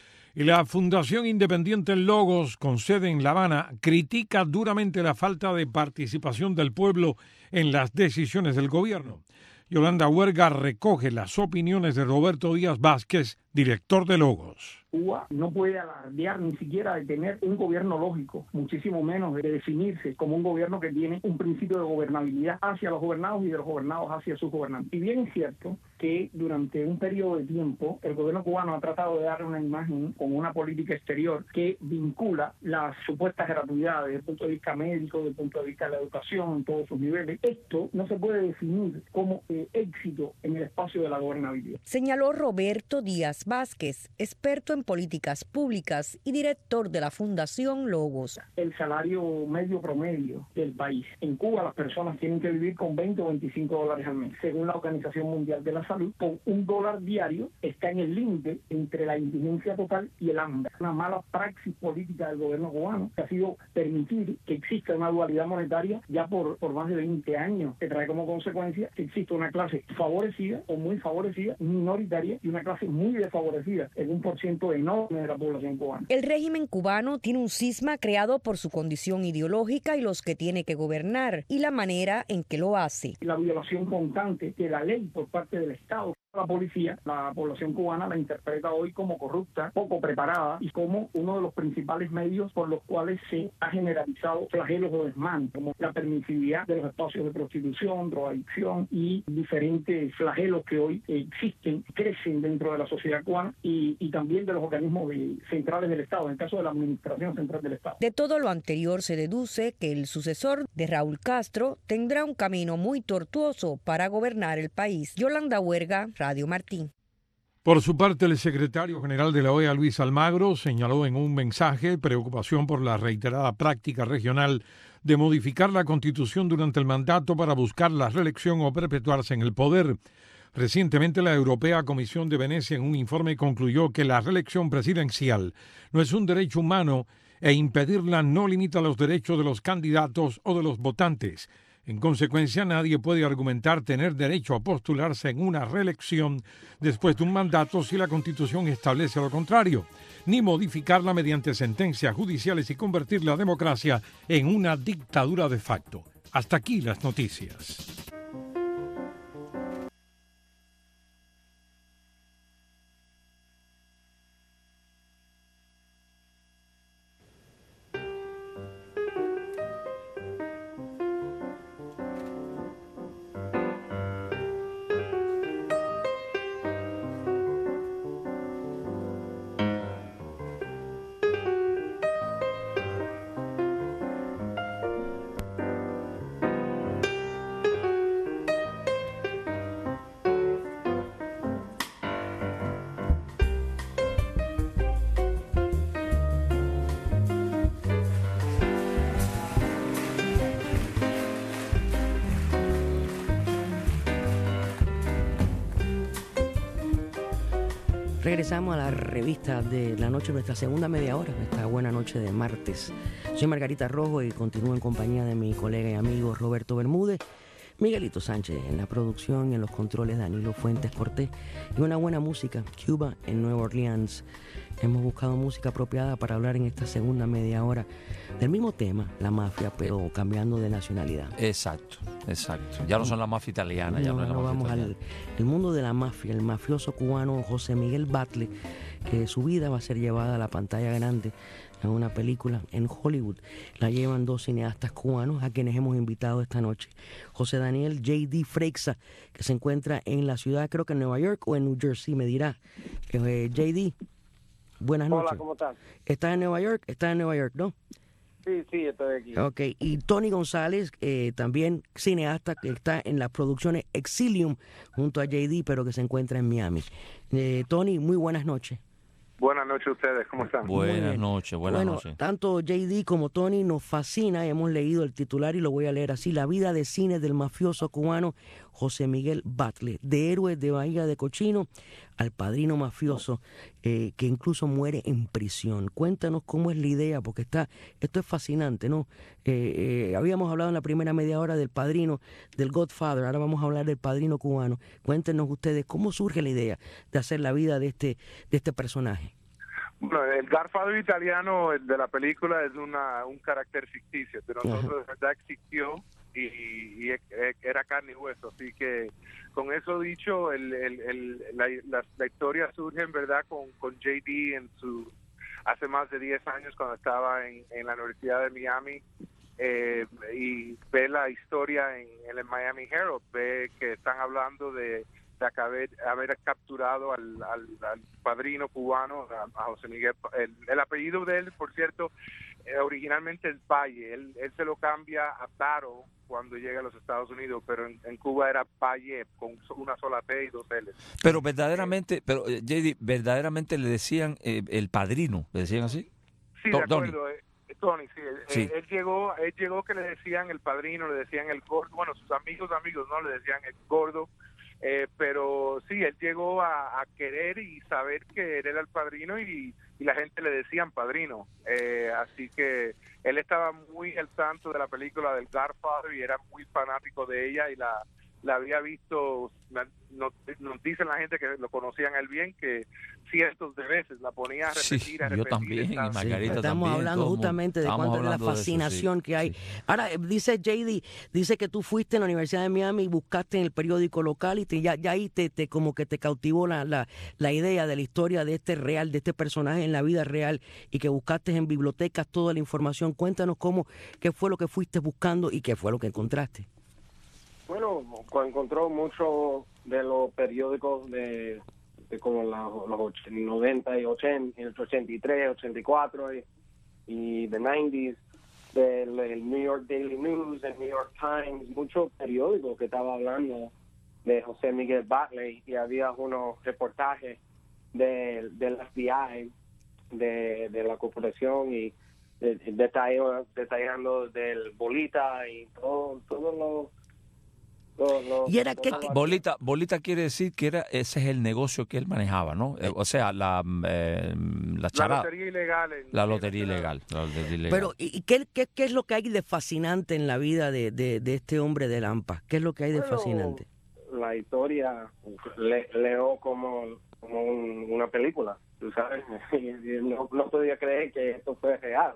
Speaker 8: Y la Fundación Independiente Logos, con sede en La Habana, critica duramente la falta de participación del pueblo en las decisiones del gobierno. Yolanda Huerga recoge las opiniones de Roberto Díaz Vázquez, director de Logos.
Speaker 10: Cuba no puede alardear ni siquiera de tener un gobierno lógico, muchísimo menos de definirse como un gobierno que tiene un principio de gobernabilidad hacia los gobernados y de los gobernados hacia sus gobernantes. Y bien es cierto que durante un periodo de tiempo el gobierno cubano ha tratado de dar una imagen con una política exterior que vincula las supuestas gratuidades desde el punto de vista médico, desde el punto de vista de la educación en todos sus niveles. Esto no se puede definir como éxito en el espacio de la gobernabilidad.
Speaker 11: Señaló Roberto Díaz Vázquez, experto en políticas públicas y director de la Fundación Logos.
Speaker 10: El salario medio promedio del país. En Cuba las personas tienen que vivir con 20 o 25 dólares al mes. Según la Organización Mundial de la Salud, con $1 diario está en el límite entre la indigencia total y el hambre. Una mala praxis política del gobierno cubano que ha sido permitir que exista una dualidad monetaria ya por más de 20 años, que trae como consecuencia que existe una clase favorecida o muy favorecida, minoritaria, y una clase muy desfavorecida en un porciento enorme de la población cubana.
Speaker 11: El régimen cubano tiene un cisma creado por su condición ideológica y los que tiene que gobernar y la manera en que lo hace.
Speaker 10: La violación constante de la ley por parte del Estado. La policía, la población cubana la interpreta hoy como corrupta, poco preparada y como uno de los principales medios por los cuales se ha generalizado flagelos o desmanes, como la permisividad de los espacios de prostitución, drogadicción y diferentes flagelos que hoy existen, crecen dentro de la sociedad cubana y también de los organismos centrales del Estado, en el caso de la Administración Central del Estado.
Speaker 11: De todo lo anterior se deduce que el sucesor de Raúl Castro tendrá un camino muy tortuoso para gobernar el país. Yolanda Huerga, Radio Martí.
Speaker 8: Por su parte, el secretario general de la OEA, Luis Almagro, señaló en un mensaje preocupación por la reiterada práctica regional de modificar la Constitución durante el mandato para buscar la reelección o perpetuarse en el poder. Recientemente, la Europea Comisión de Venecia en un informe concluyó que la reelección presidencial no es un derecho humano e impedirla no limita los derechos de los candidatos o de los votantes. En consecuencia, nadie puede argumentar tener derecho a postularse en una reelección después de un mandato si la Constitución establece lo contrario, ni modificarla mediante sentencias judiciales y convertir la democracia en una dictadura de facto. Hasta aquí las noticias.
Speaker 1: Regresamos a la revista de la noche, nuestra segunda media hora, nuestra buena noche de martes. Soy Margarita Rojo y continúo en compañía de mi colega y amigo Roberto Bermúdez, Miguelito Sánchez en la producción y en los controles, Danilo Fuentes Cortés, y una buena música, Cuba en Nueva Orleans. Hemos buscado música apropiada para hablar en esta segunda media hora del mismo tema, la mafia, pero cambiando de nacionalidad.
Speaker 2: Exacto. Ya no son la mafia italiana. Ya no es la mafia
Speaker 1: vamos
Speaker 2: italiana.
Speaker 1: al mundo de la mafia, el mafioso cubano José Miguel Batlle, que su vida va a ser llevada a la pantalla grande en una película en Hollywood. La llevan dos cineastas cubanos a quienes hemos invitado esta noche. José Daniel J.D. Freixa, que se encuentra en la ciudad, creo que en Nueva York o en New Jersey, me dirá. J.D., buenas noches.
Speaker 12: Hola, ¿cómo estás?
Speaker 1: ¿Estás en Nueva York? ¿Estás en Nueva York, no?
Speaker 12: Sí, estoy aquí.
Speaker 1: Ok, y Tony González, también cineasta, que está en las producciones Exilium junto a JD, pero que se encuentra en Miami. Tony, muy buenas noches.
Speaker 12: Buenas noches a ustedes, ¿cómo están?
Speaker 2: Buenas noches.
Speaker 1: Bueno, tanto JD como Tony nos fascina, hemos leído el titular y lo voy a leer así: la vida de cine del mafioso cubano José Miguel Batlle, de héroe de Bahía de Cochino al padrino mafioso que incluso muere en prisión. Cuéntanos cómo es la idea, porque esto es fascinante, ¿no? Habíamos hablado en la primera media hora del padrino, del Godfather, ahora vamos a hablar del padrino cubano. Cuéntenos ustedes cómo surge la idea de hacer la vida de este personaje.
Speaker 12: Bueno, el Godfather italiano de la película es un carácter ficticio, pero nosotros de verdad existió y era carne y hueso, así que con eso dicho, la historia surge en verdad con JD hace más de 10 años cuando estaba en la Universidad de Miami, y ve la historia en el Miami Herald, ve que están hablando de haber capturado al padrino cubano, a José Miguel. El apellido de él, por cierto, originalmente es Valle. Él se lo cambia a Taro cuando llega a los Estados Unidos, pero en Cuba era Valle con una sola T y dos L.
Speaker 2: Pero verdaderamente, JD, verdaderamente le decían el padrino, ¿le decían así?
Speaker 12: Sí, de acuerdo. Tony, sí.
Speaker 2: Sí.
Speaker 12: Él llegó que le decían el padrino, le decían el gordo, bueno, sus amigos no le decían el gordo. Pero sí, él llegó a querer y saber que él era el padrino y la gente le decían padrino. Así que él estaba muy al tanto de la película del Godfather y era muy fanático de ella y la había visto. Nos dicen la gente que lo conocían a él bien, que cientos de veces la ponía a repetir,
Speaker 2: sí, yo también, y Margarita
Speaker 1: estamos
Speaker 2: también,
Speaker 1: hablando justamente de cuánta es la fascinación que hay. Ahora, dice JD, dice que tú fuiste en la Universidad de Miami y buscaste en el periódico local y ya ahí te como que te cautivó la idea de la historia de este personaje en la vida real y que buscaste en bibliotecas toda la información. Cuéntanos qué fue lo que fuiste buscando y qué fue lo que encontraste.
Speaker 12: Bueno, encontró mucho de los periódicos de como los 90 y 80, el 83, 84 y the 90s, del New York Daily News, el New York Times, muchos periódicos que estaban hablando de José Miguel Batlle, y había unos reportajes del FBI, de la corporación, y
Speaker 13: detallando del bolita y todo lo
Speaker 1: ¿Y era qué?
Speaker 2: Bolita quiere decir que ese es el negocio que él manejaba, ¿no? O sea, la charada.
Speaker 12: La lotería ilegal.
Speaker 2: La lotería ilegal.
Speaker 1: Pero, ¿y qué es lo que hay de fascinante en la vida de este hombre de Lampa? ¿Qué es lo que hay de fascinante?
Speaker 13: La historia leo como una película, tú sabes. No podía creer que esto fue real,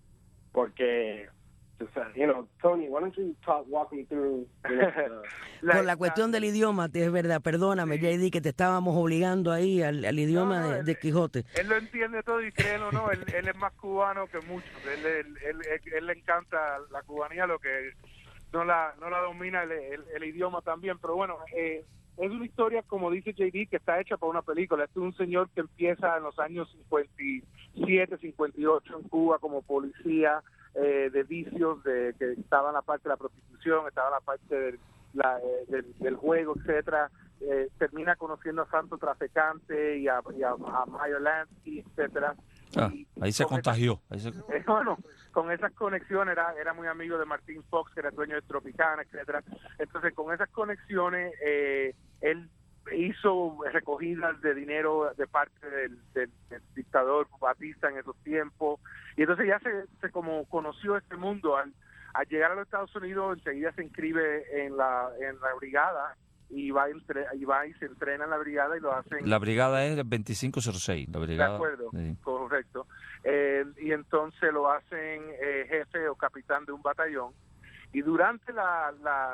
Speaker 13: porque Tony, why don't you walk me through
Speaker 1: por la cuestión del idioma, es verdad, perdóname, sí. JD, que te estábamos obligando ahí al idioma de Quijote.
Speaker 12: Él lo entiende todo y créelo o no, él es más cubano que muchos, él le encanta la cubanía, lo que no la domina el idioma también, pero bueno, es una historia, como dice JD, que está hecha para una película. Este es un señor que empieza en los años 57, 58 en Cuba como policía, de vicios, que estaba en la parte de la prostitución, estaba en la parte del juego, etcétera. Termina conociendo a Santo Traficante y a Meyer Lansky, etcétera.
Speaker 2: Ahí se contagió.
Speaker 12: Bueno, con esas conexiones era muy amigo de Martín Fox, que era dueño de Tropicana, etcétera. Entonces, con esas conexiones, él hizo recogidas de dinero de parte del dictador Batista en esos tiempos, y entonces ya se como conoció este mundo. Al llegar a los Estados Unidos, enseguida se inscribe en la brigada y va y se entrena en la brigada y lo hacen.
Speaker 2: La brigada es el 2506, la brigada.
Speaker 12: De acuerdo,
Speaker 2: sí.
Speaker 12: Correcto. Y entonces lo hacen jefe o capitán de un batallón, y durante la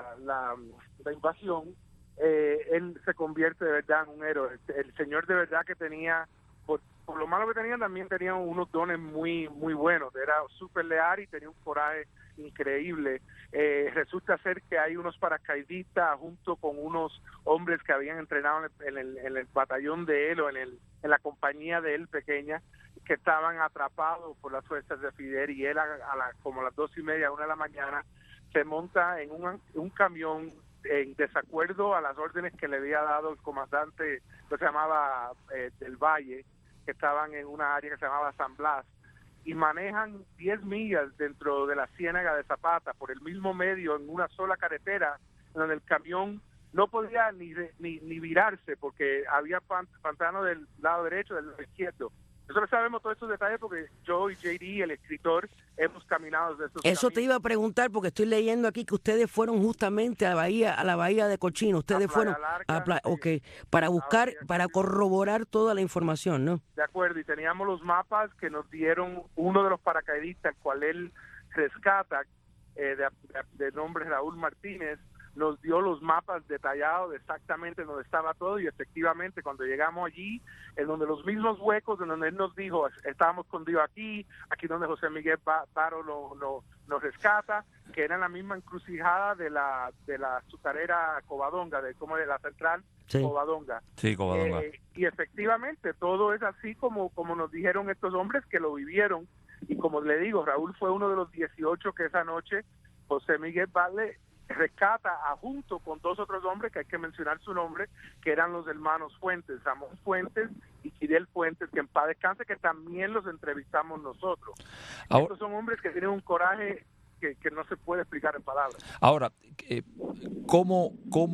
Speaker 12: invasión él se convierte de verdad en un héroe. El señor de verdad que tenía, por lo malo que tenía, también tenía unos dones muy muy buenos. Era súper leal y tenía un coraje increíble. Resulta ser que hay unos paracaidistas junto con unos hombres que habían entrenado en el batallón de él, o en la compañía de él pequeña, que estaban atrapados por las fuerzas de Fidel, y él como a las 2:30, 1 de la mañana, se monta en un camión en desacuerdo a las órdenes que le había dado el comandante, que se llamaba del Valle, que estaban en una área que se llamaba San Blas, y manejan 10 millas dentro de la ciénaga de Zapata por el mismo medio, en una sola carretera, donde el camión no podía ni virarse porque había pantano del lado derecho, del lado izquierdo. Nosotros sabemos todos estos detalles porque yo y JD, el escritor, hemos caminado desde esos
Speaker 1: Eso
Speaker 12: caminos.
Speaker 1: te iba a preguntar, porque estoy leyendo aquí que ustedes fueron justamente a la bahía de Cochino. Ustedes fueron para buscar, para corroborar toda la información, ¿no?
Speaker 12: De acuerdo, y teníamos los mapas que nos dieron uno de los paracaidistas, el cual él rescata, de nombre Raúl Martínez. Nos dio los mapas detallados de exactamente donde estaba todo, y efectivamente cuando llegamos allí, en donde los mismos huecos en donde él nos dijo, estábamos escondidos aquí donde José Miguel Baro nos rescata, que era en la misma encrucijada de la azucarera Covadonga, de la central Covadonga.
Speaker 2: Sí, Covadonga.
Speaker 12: Y efectivamente todo es así como nos dijeron estos hombres que lo vivieron, y como le digo, Raúl fue uno de los 18 que esa noche José Miguel Valle rescata junto con 2 otros hombres que hay que mencionar su nombre, que eran los hermanos Fuentes, Ramón Fuentes y Fidel Fuentes, que en paz descanse, que también los entrevistamos nosotros. Estos son hombres que tienen un coraje que no se puede explicar en palabras.
Speaker 2: Ahora, ¿cómo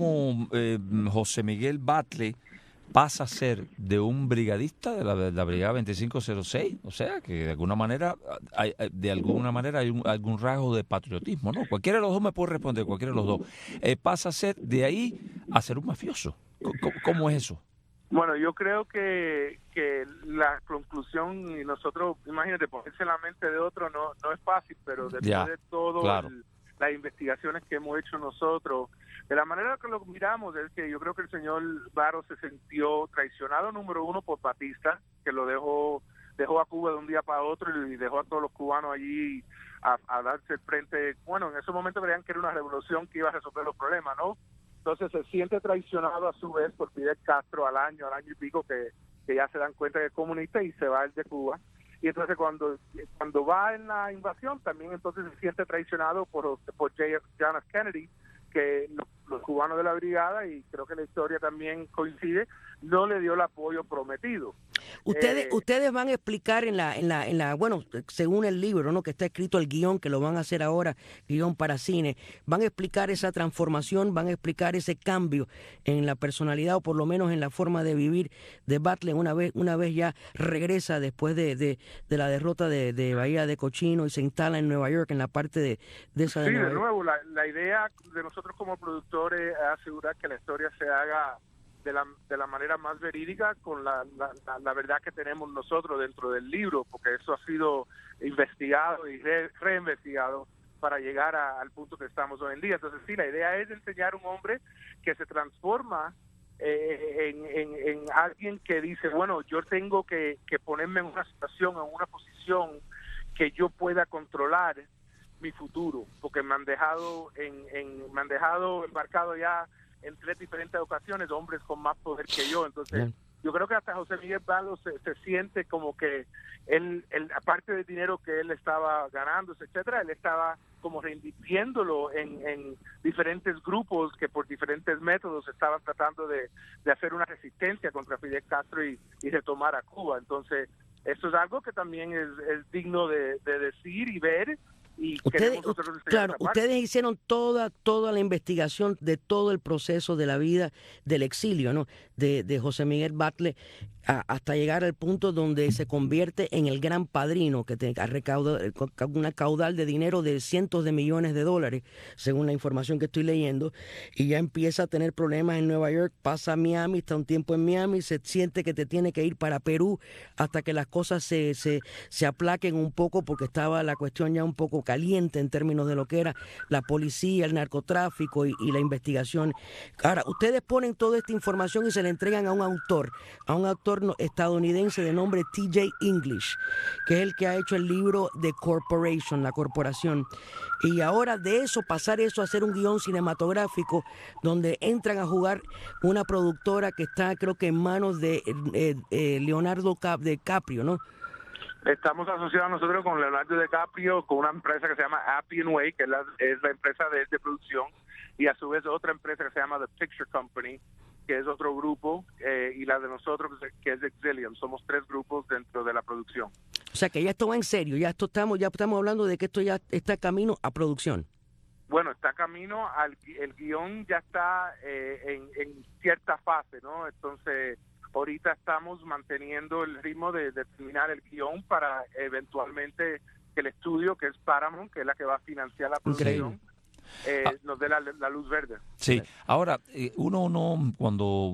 Speaker 2: José Miguel Batlle pasa a ser de un brigadista de la brigada 2506? O sea, que de alguna manera hay algún rasgo de patriotismo, ¿no? Cualquiera de los dos me puede responder, cualquiera de los dos. Pasa a ser de ahí a ser un mafioso. ¿Cómo es eso?
Speaker 12: Bueno, yo creo que la conclusión, y nosotros, imagínate, ponerse en la mente de otro no es fácil, pero después de todo,
Speaker 2: claro,
Speaker 12: las investigaciones que hemos hecho nosotros, de la manera que lo miramos, es que yo creo que el señor Baro se sintió traicionado, número uno, por Batista, que lo dejó a Cuba de un día para otro y dejó a todos los cubanos allí a darse el frente. Bueno, en ese momento creían que era una revolución que iba a resolver los problemas, ¿no? Entonces se siente traicionado a su vez por Fidel Castro al año y pico que ya se dan cuenta que es comunista, y se va él de Cuba. Y entonces cuando va en la invasión, también entonces se siente traicionado por John F. Kennedy, que los cubanos de la brigada, y creo que la historia también coincide, no le dio el apoyo prometido.
Speaker 1: Ustedes van a explicar bueno, según el libro, ¿no?, que está escrito el guión, que lo van a hacer ahora, guión para cine, van a explicar esa transformación, van a explicar ese cambio en la personalidad, o por lo menos en la forma de vivir de Butler una vez ya regresa después de la derrota de Bahía de Cochino y se instala en Nueva York, en la parte de esa de
Speaker 12: Sí,
Speaker 1: Nueva
Speaker 12: de
Speaker 1: York.
Speaker 12: nuevo, la idea de nosotros como productores es asegurar que la historia se haga de la manera más verídica, con la verdad que tenemos nosotros dentro del libro, porque eso ha sido investigado y reinvestigado para llegar al punto que estamos hoy en día. Entonces sí, la idea es enseñar a un hombre que se transforma en alguien que dice, bueno, yo tengo que ponerme en una situación, en una posición que yo pueda controlar mi futuro, porque me han dejado embarcado ya en 3 diferentes ocasiones hombres con más poder que yo. Entonces yo creo que hasta José Miguel Butler se siente como que él, aparte del dinero que él estaba ganando, etcétera, él estaba como reinvirtiéndolo en diferentes grupos que por diferentes métodos estaban tratando de hacer una resistencia contra Fidel Castro y retomar a Cuba. Entonces eso es algo que también es digno de decir y ver. Y
Speaker 1: ustedes hicieron toda la investigación de todo el proceso de la vida del exilio, ¿no?, de José Miguel Butler, hasta llegar al punto donde se convierte en el gran padrino, que ha recaudado una caudal de dinero de cientos de millones de dólares, según la información que estoy leyendo, y ya empieza a tener problemas en Nueva York, pasa a Miami, está un tiempo en Miami, se siente que te tiene que ir para Perú hasta que las cosas se aplaquen un poco, porque estaba la cuestión ya un poco caliente en términos de lo que era la policía, el narcotráfico y la investigación. Ahora, ustedes ponen toda esta información y se la entregan a un autor estadounidense de nombre T.J. English, que es el que ha hecho el libro The Corporation, la corporación. Y ahora de eso, pasar eso a hacer un guión cinematográfico donde entran a jugar una productora que está, creo que en manos de Leonardo DiCaprio, ¿no?
Speaker 12: Estamos asociados nosotros con Leonardo DiCaprio, con una empresa que se llama Appian Way, que es la empresa de producción, y a su vez otra empresa que se llama The Picture Company, que es otro grupo, y la de nosotros, que es Exilium. Somos 3 grupos dentro de la producción.
Speaker 1: O sea que ya esto va en serio, ya estamos hablando de que esto ya está camino a producción.
Speaker 12: Bueno, está camino, el guión ya está en cierta fase, ¿no? Entonces, ahorita estamos manteniendo el ritmo de terminar el guión para eventualmente que el estudio, que es Paramount, que es la que va a financiar la producción, nos dé la luz verde.
Speaker 2: Sí, ahora, uno no, cuando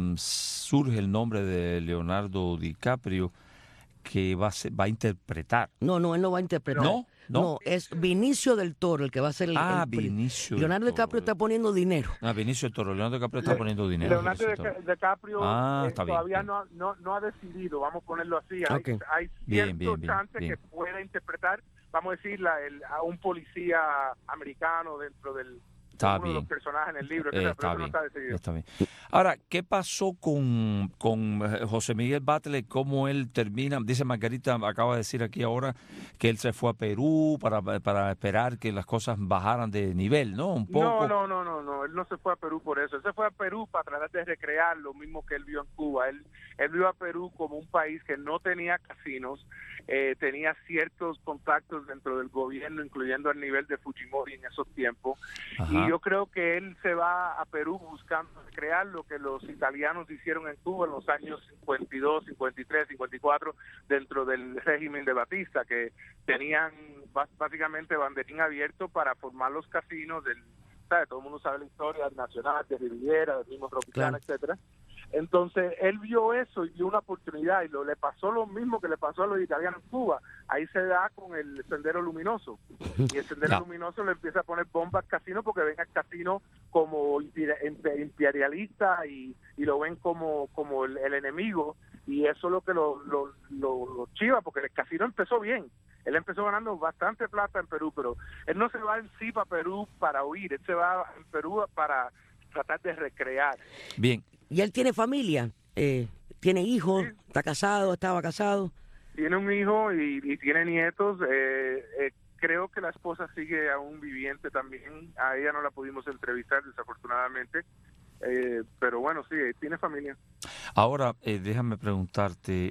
Speaker 2: surge el nombre de Leonardo DiCaprio, que va a interpretar.
Speaker 1: No, él no va a interpretar. No, es Vinicio del Toro el que va a ser el
Speaker 2: Vinicio.
Speaker 1: Leonardo DiCaprio está poniendo dinero.
Speaker 2: Vinicio del Toro. Leonardo DiCaprio está poniendo dinero.
Speaker 12: Leonardo DiCaprio todavía
Speaker 2: bien.
Speaker 12: No ha decidido, vamos a ponerlo así.
Speaker 1: Okay.
Speaker 12: Hay cierto chance que pueda interpretar, vamos a decir, a un policía americano dentro del uno de los personajes en el libro.
Speaker 2: Está bien. Ahora, ¿qué pasó con José Miguel Butler? ¿Cómo él termina? Dice Margarita, acaba de decir aquí ahora que él se fue a Perú para esperar que las cosas bajaran de nivel, ¿no? Un poco.
Speaker 12: No, él no se fue a Perú por eso. Él se fue a Perú para tratar de recrear lo mismo que él vio en Cuba. Él vio a Perú como un país que no tenía casinos, tenía ciertos contactos dentro del gobierno, incluyendo al nivel de Fujimori en esos tiempos.
Speaker 2: Ajá.
Speaker 12: Y yo creo que él se va a Perú buscando crear lo que los italianos hicieron en Cuba en los años 52, 53, 54, dentro del régimen de Batista, que tenían básicamente banderín abierto para formar los casinos ¿sabe? Todo el mundo sabe la historia del Nacional, de Riviera, del mismo Tropicana, etcétera. Entonces, él vio eso y vio una oportunidad y le pasó lo mismo que le pasó a los italianos en Cuba. Ahí se da con el Sendero Luminoso. Y el Sendero Luminoso le empieza a poner bombas al casino porque ven al casino como imperialista y lo ven como el enemigo. Y eso es lo que lo chiva, porque el casino empezó bien. Él empezó ganando bastante plata en Perú, pero él no se va en sí para Perú para huir. Él se va en Perú para tratar de recrear.
Speaker 2: Bien.
Speaker 1: ¿Y él tiene familia? ¿Tiene hijos? ¿Está casado? ¿Estaba casado?
Speaker 12: Tiene un hijo y tiene nietos. creo que la esposa sigue aún viviente también. A ella no la pudimos entrevistar, desafortunadamente. Pero bueno, sí, tiene familia.
Speaker 2: Ahora, déjame preguntarte,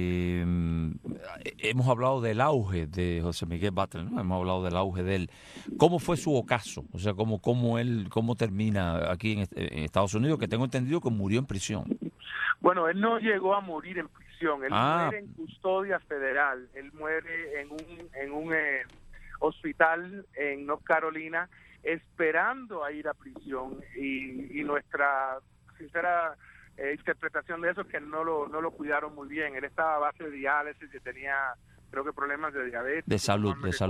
Speaker 2: hemos hablado del auge de José Miguel Butler, ¿no? Hemos hablado del auge de él. ¿Cómo fue su ocaso? O sea, ¿cómo termina aquí en Estados Unidos? Que tengo entendido que murió en prisión.
Speaker 12: Bueno, él no llegó a morir en prisión, él muere en custodia federal, él muere en un hospital en North Carolina, esperando a ir a prisión, y nuestra sincera interpretación de eso es que no lo cuidaron muy bien. Él estaba a base de diálisis y tenía, creo que, problemas de diabetes.
Speaker 2: De salud.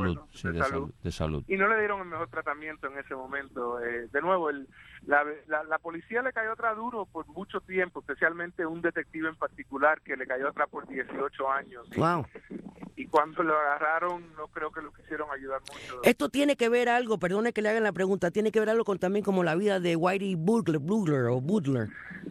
Speaker 2: Y
Speaker 12: no le dieron el mejor tratamiento en ese momento. De nuevo, la policía le cayó atrás duro por mucho tiempo, especialmente un detective en particular que le cayó atrás por 18 años.
Speaker 1: Wow.
Speaker 12: Y cuando lo agarraron, no creo que lo quisieron ayudar mucho.
Speaker 1: Esto tiene que ver algo, perdone que le hagan la pregunta, tiene que ver algo con también como la vida de Whitey Bulger.
Speaker 12: Bulger.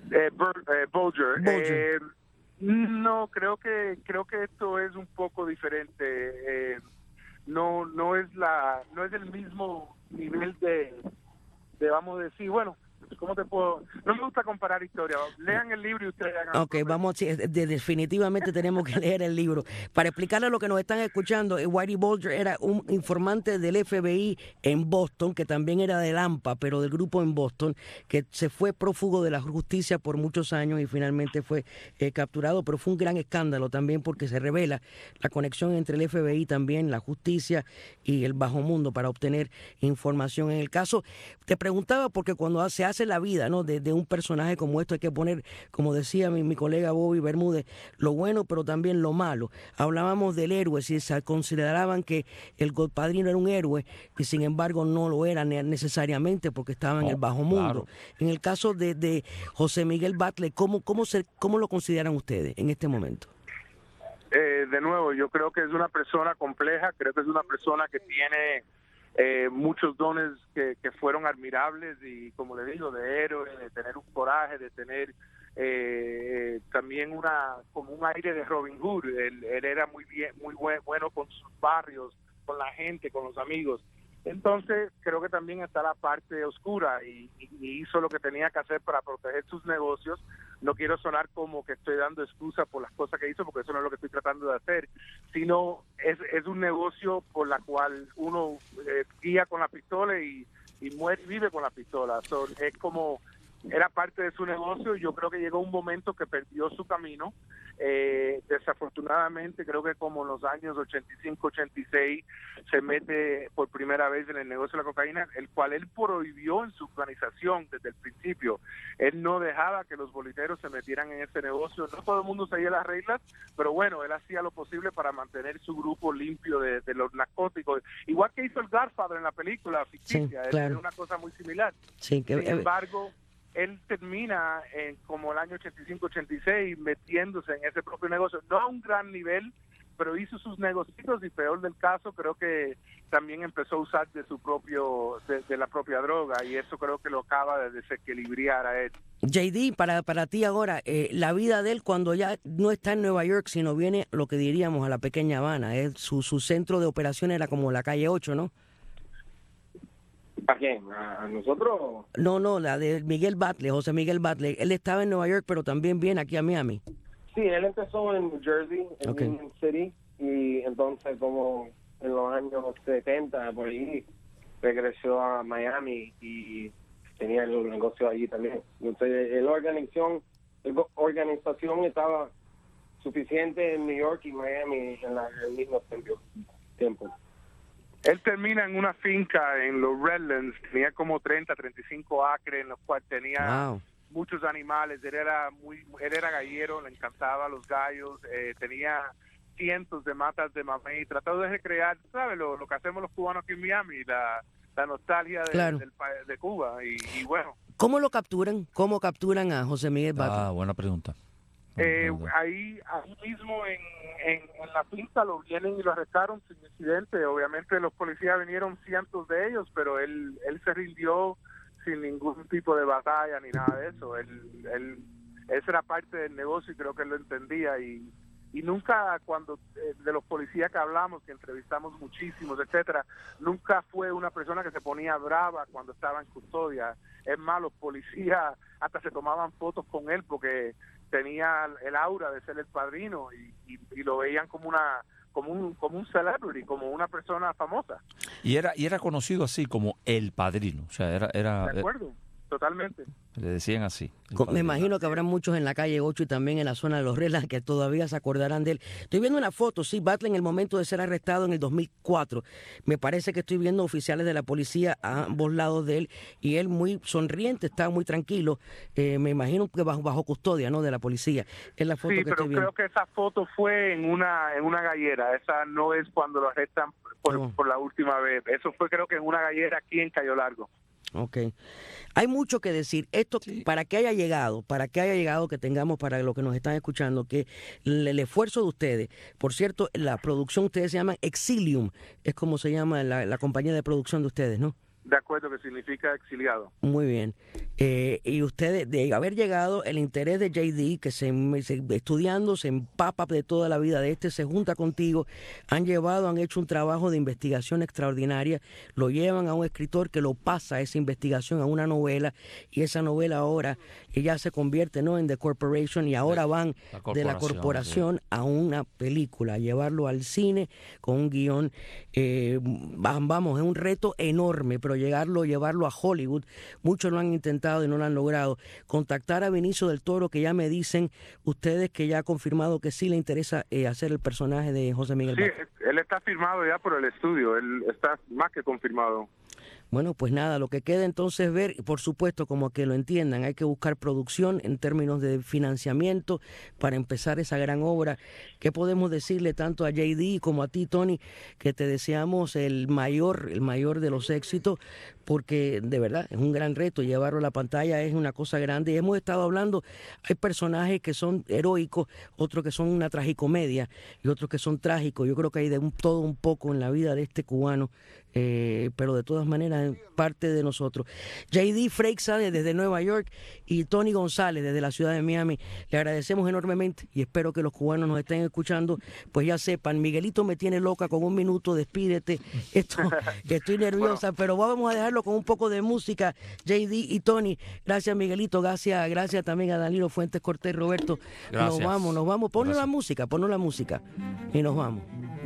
Speaker 12: No, creo que esto es un poco diferente. No es el mismo nivel de vamos a decir, bueno, ¿cómo te puedo? No me gusta comparar historias. Lean el libro y ustedes hagan.
Speaker 1: Ok, vamos, definitivamente tenemos que leer el libro. Para explicarle a los que nos están escuchando, Whitey Bulger era un informante del FBI en Boston, que también era del AMPA, pero del grupo en Boston, que se fue prófugo de la justicia por muchos años y finalmente fue capturado, pero fue un gran escándalo también porque se revela la conexión entre el FBI también, la justicia y el bajo mundo para obtener información. En el caso, te preguntaba porque cuando se hace la vida, ¿no?, de un personaje como esto hay que poner, como decía mi colega Bobby Bermúdez, lo bueno pero también lo malo. Hablábamos del héroe, si se consideraban que el Godpadrino era un héroe y sin embargo no lo era necesariamente porque estaba en el bajo mundo. Claro. En el caso de José Miguel Butler, ¿cómo lo consideran ustedes en este momento?
Speaker 12: De nuevo, yo creo que es una persona compleja, creo que es una persona que tiene muchos dones que fueron admirables y, como le digo, de héroe, de tener un coraje, de tener también como un aire de Robin Hood. Él era muy bueno con sus barrios, con la gente, con los amigos. Entonces creo que también está la parte oscura y hizo lo que tenía que hacer para proteger sus negocios. No quiero sonar como que estoy dando excusa por las cosas que hizo, porque eso no es lo que estoy tratando de hacer, sino es un negocio por la cual uno guía con la pistola y muere y vive con la pistola. Es como, era parte de su negocio y yo creo que llegó un momento que perdió su camino. Desafortunadamente, creo que como en los años 85, 86 se mete por primera vez en el negocio de la cocaína, el cual él prohibió en su organización desde el principio. Él no dejaba que los boliteros se metieran en ese negocio. No todo el mundo seguía las reglas, pero bueno, él hacía lo posible para mantener su grupo limpio de los narcóticos, igual que hizo el Godfather en la película ficticia. Sí, claro. Es una cosa muy similar.
Speaker 1: Sí,
Speaker 12: sin embargo, él termina como el año 85-86 metiéndose en ese propio negocio, no a un gran nivel, pero hizo sus negocios y, peor del caso, creo que también empezó a usar de la propia droga, y eso creo que lo acaba de desequilibrar a él.
Speaker 1: JD, para ti ahora, la vida de él cuando ya no está en Nueva York, sino viene lo que diríamos a la pequeña Habana, su centro de operación era como la calle 8, ¿no?
Speaker 13: ¿A quién? ¿A nosotros?
Speaker 1: No, la de Miguel Butler, José Miguel Butler. Él estaba en Nueva York, pero también viene aquí a Miami.
Speaker 13: Sí, él empezó en New Jersey, en Union City, y entonces como en los años 70, por ahí, regresó a Miami y tenía el negocio allí también. Entonces, la organización estaba suficiente en New York y Miami en el mismo tiempo.
Speaker 12: Él termina en una finca en los Redlands, tenía como 35 acres, en los cuales tenía muchos animales. Él era gallero, le encantaba los gallos, tenía cientos de matas de mamey, trató de recrear, ¿sabes? Lo que hacemos los cubanos aquí en Miami, la nostalgia de Cuba, y bueno.
Speaker 1: ¿Cómo lo capturan? ¿Cómo capturan a José Miguel Butler?
Speaker 2: Buena pregunta.
Speaker 12: Ahí mismo en la finca lo vienen y lo arrestaron sin incidente. Obviamente los policías vinieron, cientos de ellos, pero él se rindió sin ningún tipo de batalla ni nada de eso. Esa era parte del negocio y creo que él lo entendía, y y nunca cuando de los policías que hablamos, que entrevistamos muchísimos, etcétera, nunca fue una persona que se ponía brava cuando estaba en custodia. Es más, los policías hasta se tomaban fotos con él porque tenía el aura de ser el padrino y lo veían como un celebrity, como una persona famosa.
Speaker 2: Y era conocido así como el padrino, o sea, era
Speaker 12: de acuerdo, totalmente.
Speaker 2: Le decían así.
Speaker 1: Me imagino que habrá muchos en la calle 8 y también en la zona de Los Relas que todavía se acordarán de él. Estoy viendo una foto, sí, Butler en el momento de ser arrestado en el 2004. Me parece que estoy viendo oficiales de la policía a ambos lados de él y él muy sonriente, está muy tranquilo. Me imagino que bajo custodia, ¿no?, de la policía. Es la foto
Speaker 12: sí,
Speaker 1: que
Speaker 12: pero
Speaker 1: estoy viendo.
Speaker 12: Creo que esa foto fue en una gallera. Esa no es cuando lo arrestan por la última vez. Eso fue creo que en una gallera aquí en Cayo Largo.
Speaker 1: Ok. Hay mucho que decir. Esto, para que haya llegado, que tengamos para los que nos están escuchando, que el esfuerzo de ustedes, por cierto, la producción, ustedes se llaman Exilium, es como se llama la compañía de producción de ustedes, ¿no?
Speaker 12: De acuerdo, que significa exiliado.
Speaker 1: Muy bien. Y ustedes, de haber llegado, el interés de JD, que estudiando, se empapa de toda la vida de se junta contigo, han hecho un trabajo de investigación extraordinaria, lo llevan a un escritor que lo pasa esa investigación a una novela, y esa novela ahora ya se convierte, ¿no?, en The Corporation, y ahora van de la corporación a una película, a llevarlo al cine con un guión. Vamos, es un reto enorme, pero llevarlo a Hollywood, muchos lo han intentado y no lo han logrado. Contactar a Benicio del Toro, que ya me dicen ustedes que ya ha confirmado que sí le interesa hacer el personaje de José Miguel Butler.
Speaker 12: Sí, él está firmado ya por el estudio, él está más que confirmado.
Speaker 1: Bueno, pues nada, lo que queda entonces ver, por supuesto, como que lo entiendan, hay que buscar producción en términos de financiamiento para empezar esa gran obra. ¿Qué podemos decirle tanto a JD como a ti, Tony, que te deseamos el mayor de los éxitos, porque de verdad es un gran reto, llevarlo a la pantalla es una cosa grande, y hemos estado hablando, hay personajes que son heroicos, otros que son una tragicomedia y otros que son trágicos. Yo creo que hay de todo un poco en la vida de este cubano, pero de todas maneras es parte de nosotros. JD Freixa desde Nueva York y Tony González desde la ciudad de Miami, le agradecemos enormemente y espero que los cubanos nos estén escuchando, pues ya sepan, Miguelito me tiene loca con un minuto, despídete, estoy nerviosa, pero vamos a dejarlo con un poco de música. JD y Tony, gracias Miguelito, gracias también a Danilo Fuentes Cortés, Roberto. Gracias. Nos vamos, ponnos la música y nos vamos.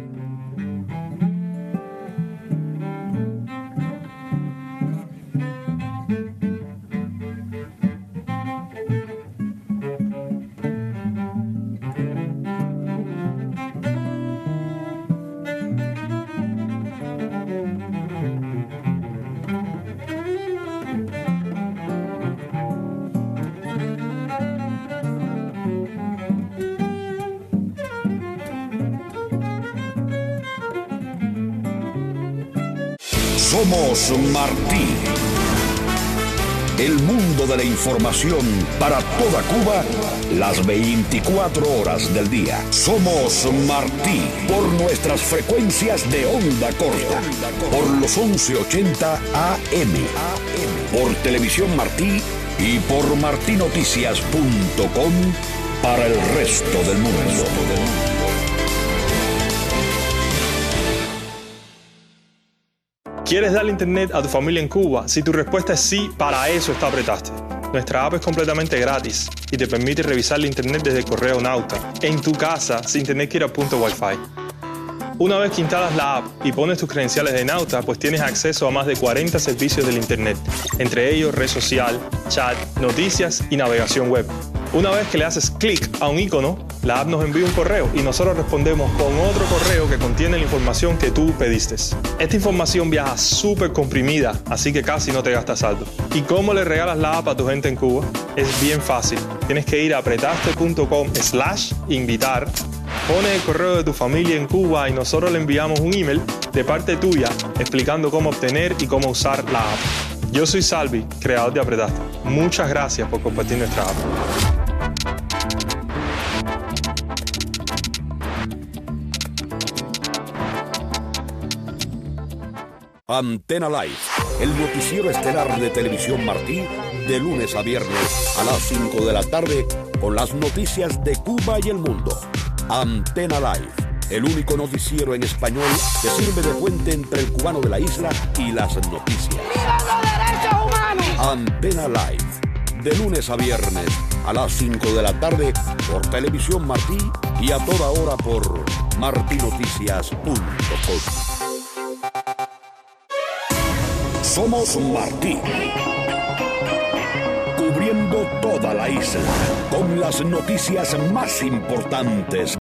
Speaker 4: Somos Martí. El mundo de la información para toda Cuba, las 24 horas del día. Somos Martí por nuestras frecuencias de onda corta, por los 1180 AM, por Televisión Martí y por martinoticias.com para el resto del mundo.
Speaker 14: ¿Quieres darle internet a tu familia en Cuba? Si tu respuesta es sí, para eso está Apretaste. Nuestra app es completamente gratis y te permite revisar la internet desde el correo Nauta, en tu casa, sin tener que ir a punto Wi-Fi. Una vez que instalas la app y pones tus credenciales de Nauta, pues tienes acceso a más de 40 servicios del internet, entre ellos red social, chat, noticias y navegación web. Una vez que le haces clic a un icono, la app nos envía un correo y nosotros respondemos con otro correo que contiene la información que tú pediste. Esta información viaja súper comprimida, así que casi no te gastas saldo. ¿Y cómo le regalas la app a tu gente en Cuba? Es bien fácil. Tienes que ir a apretaste.com/invitar, pones el correo de tu familia en Cuba y nosotros le enviamos un email de parte tuya explicando cómo obtener y cómo usar la app. Yo soy Salvi, creador de Apretaste. Muchas gracias por compartir nuestra app.
Speaker 4: Antena Live, el noticiero estelar de Televisión Martí, de lunes a viernes a las 5 de la tarde, con las noticias de Cuba y el mundo. Antena Live, el único noticiero en español que sirve de puente entre el cubano de la isla y las noticias.
Speaker 15: ¡Viva los derechos humanos!
Speaker 4: Antena Live, de lunes a viernes a las 5 de la tarde por Televisión Martí y a toda hora por martinoticias.com. Somos Martí, cubriendo toda la isla con las noticias más importantes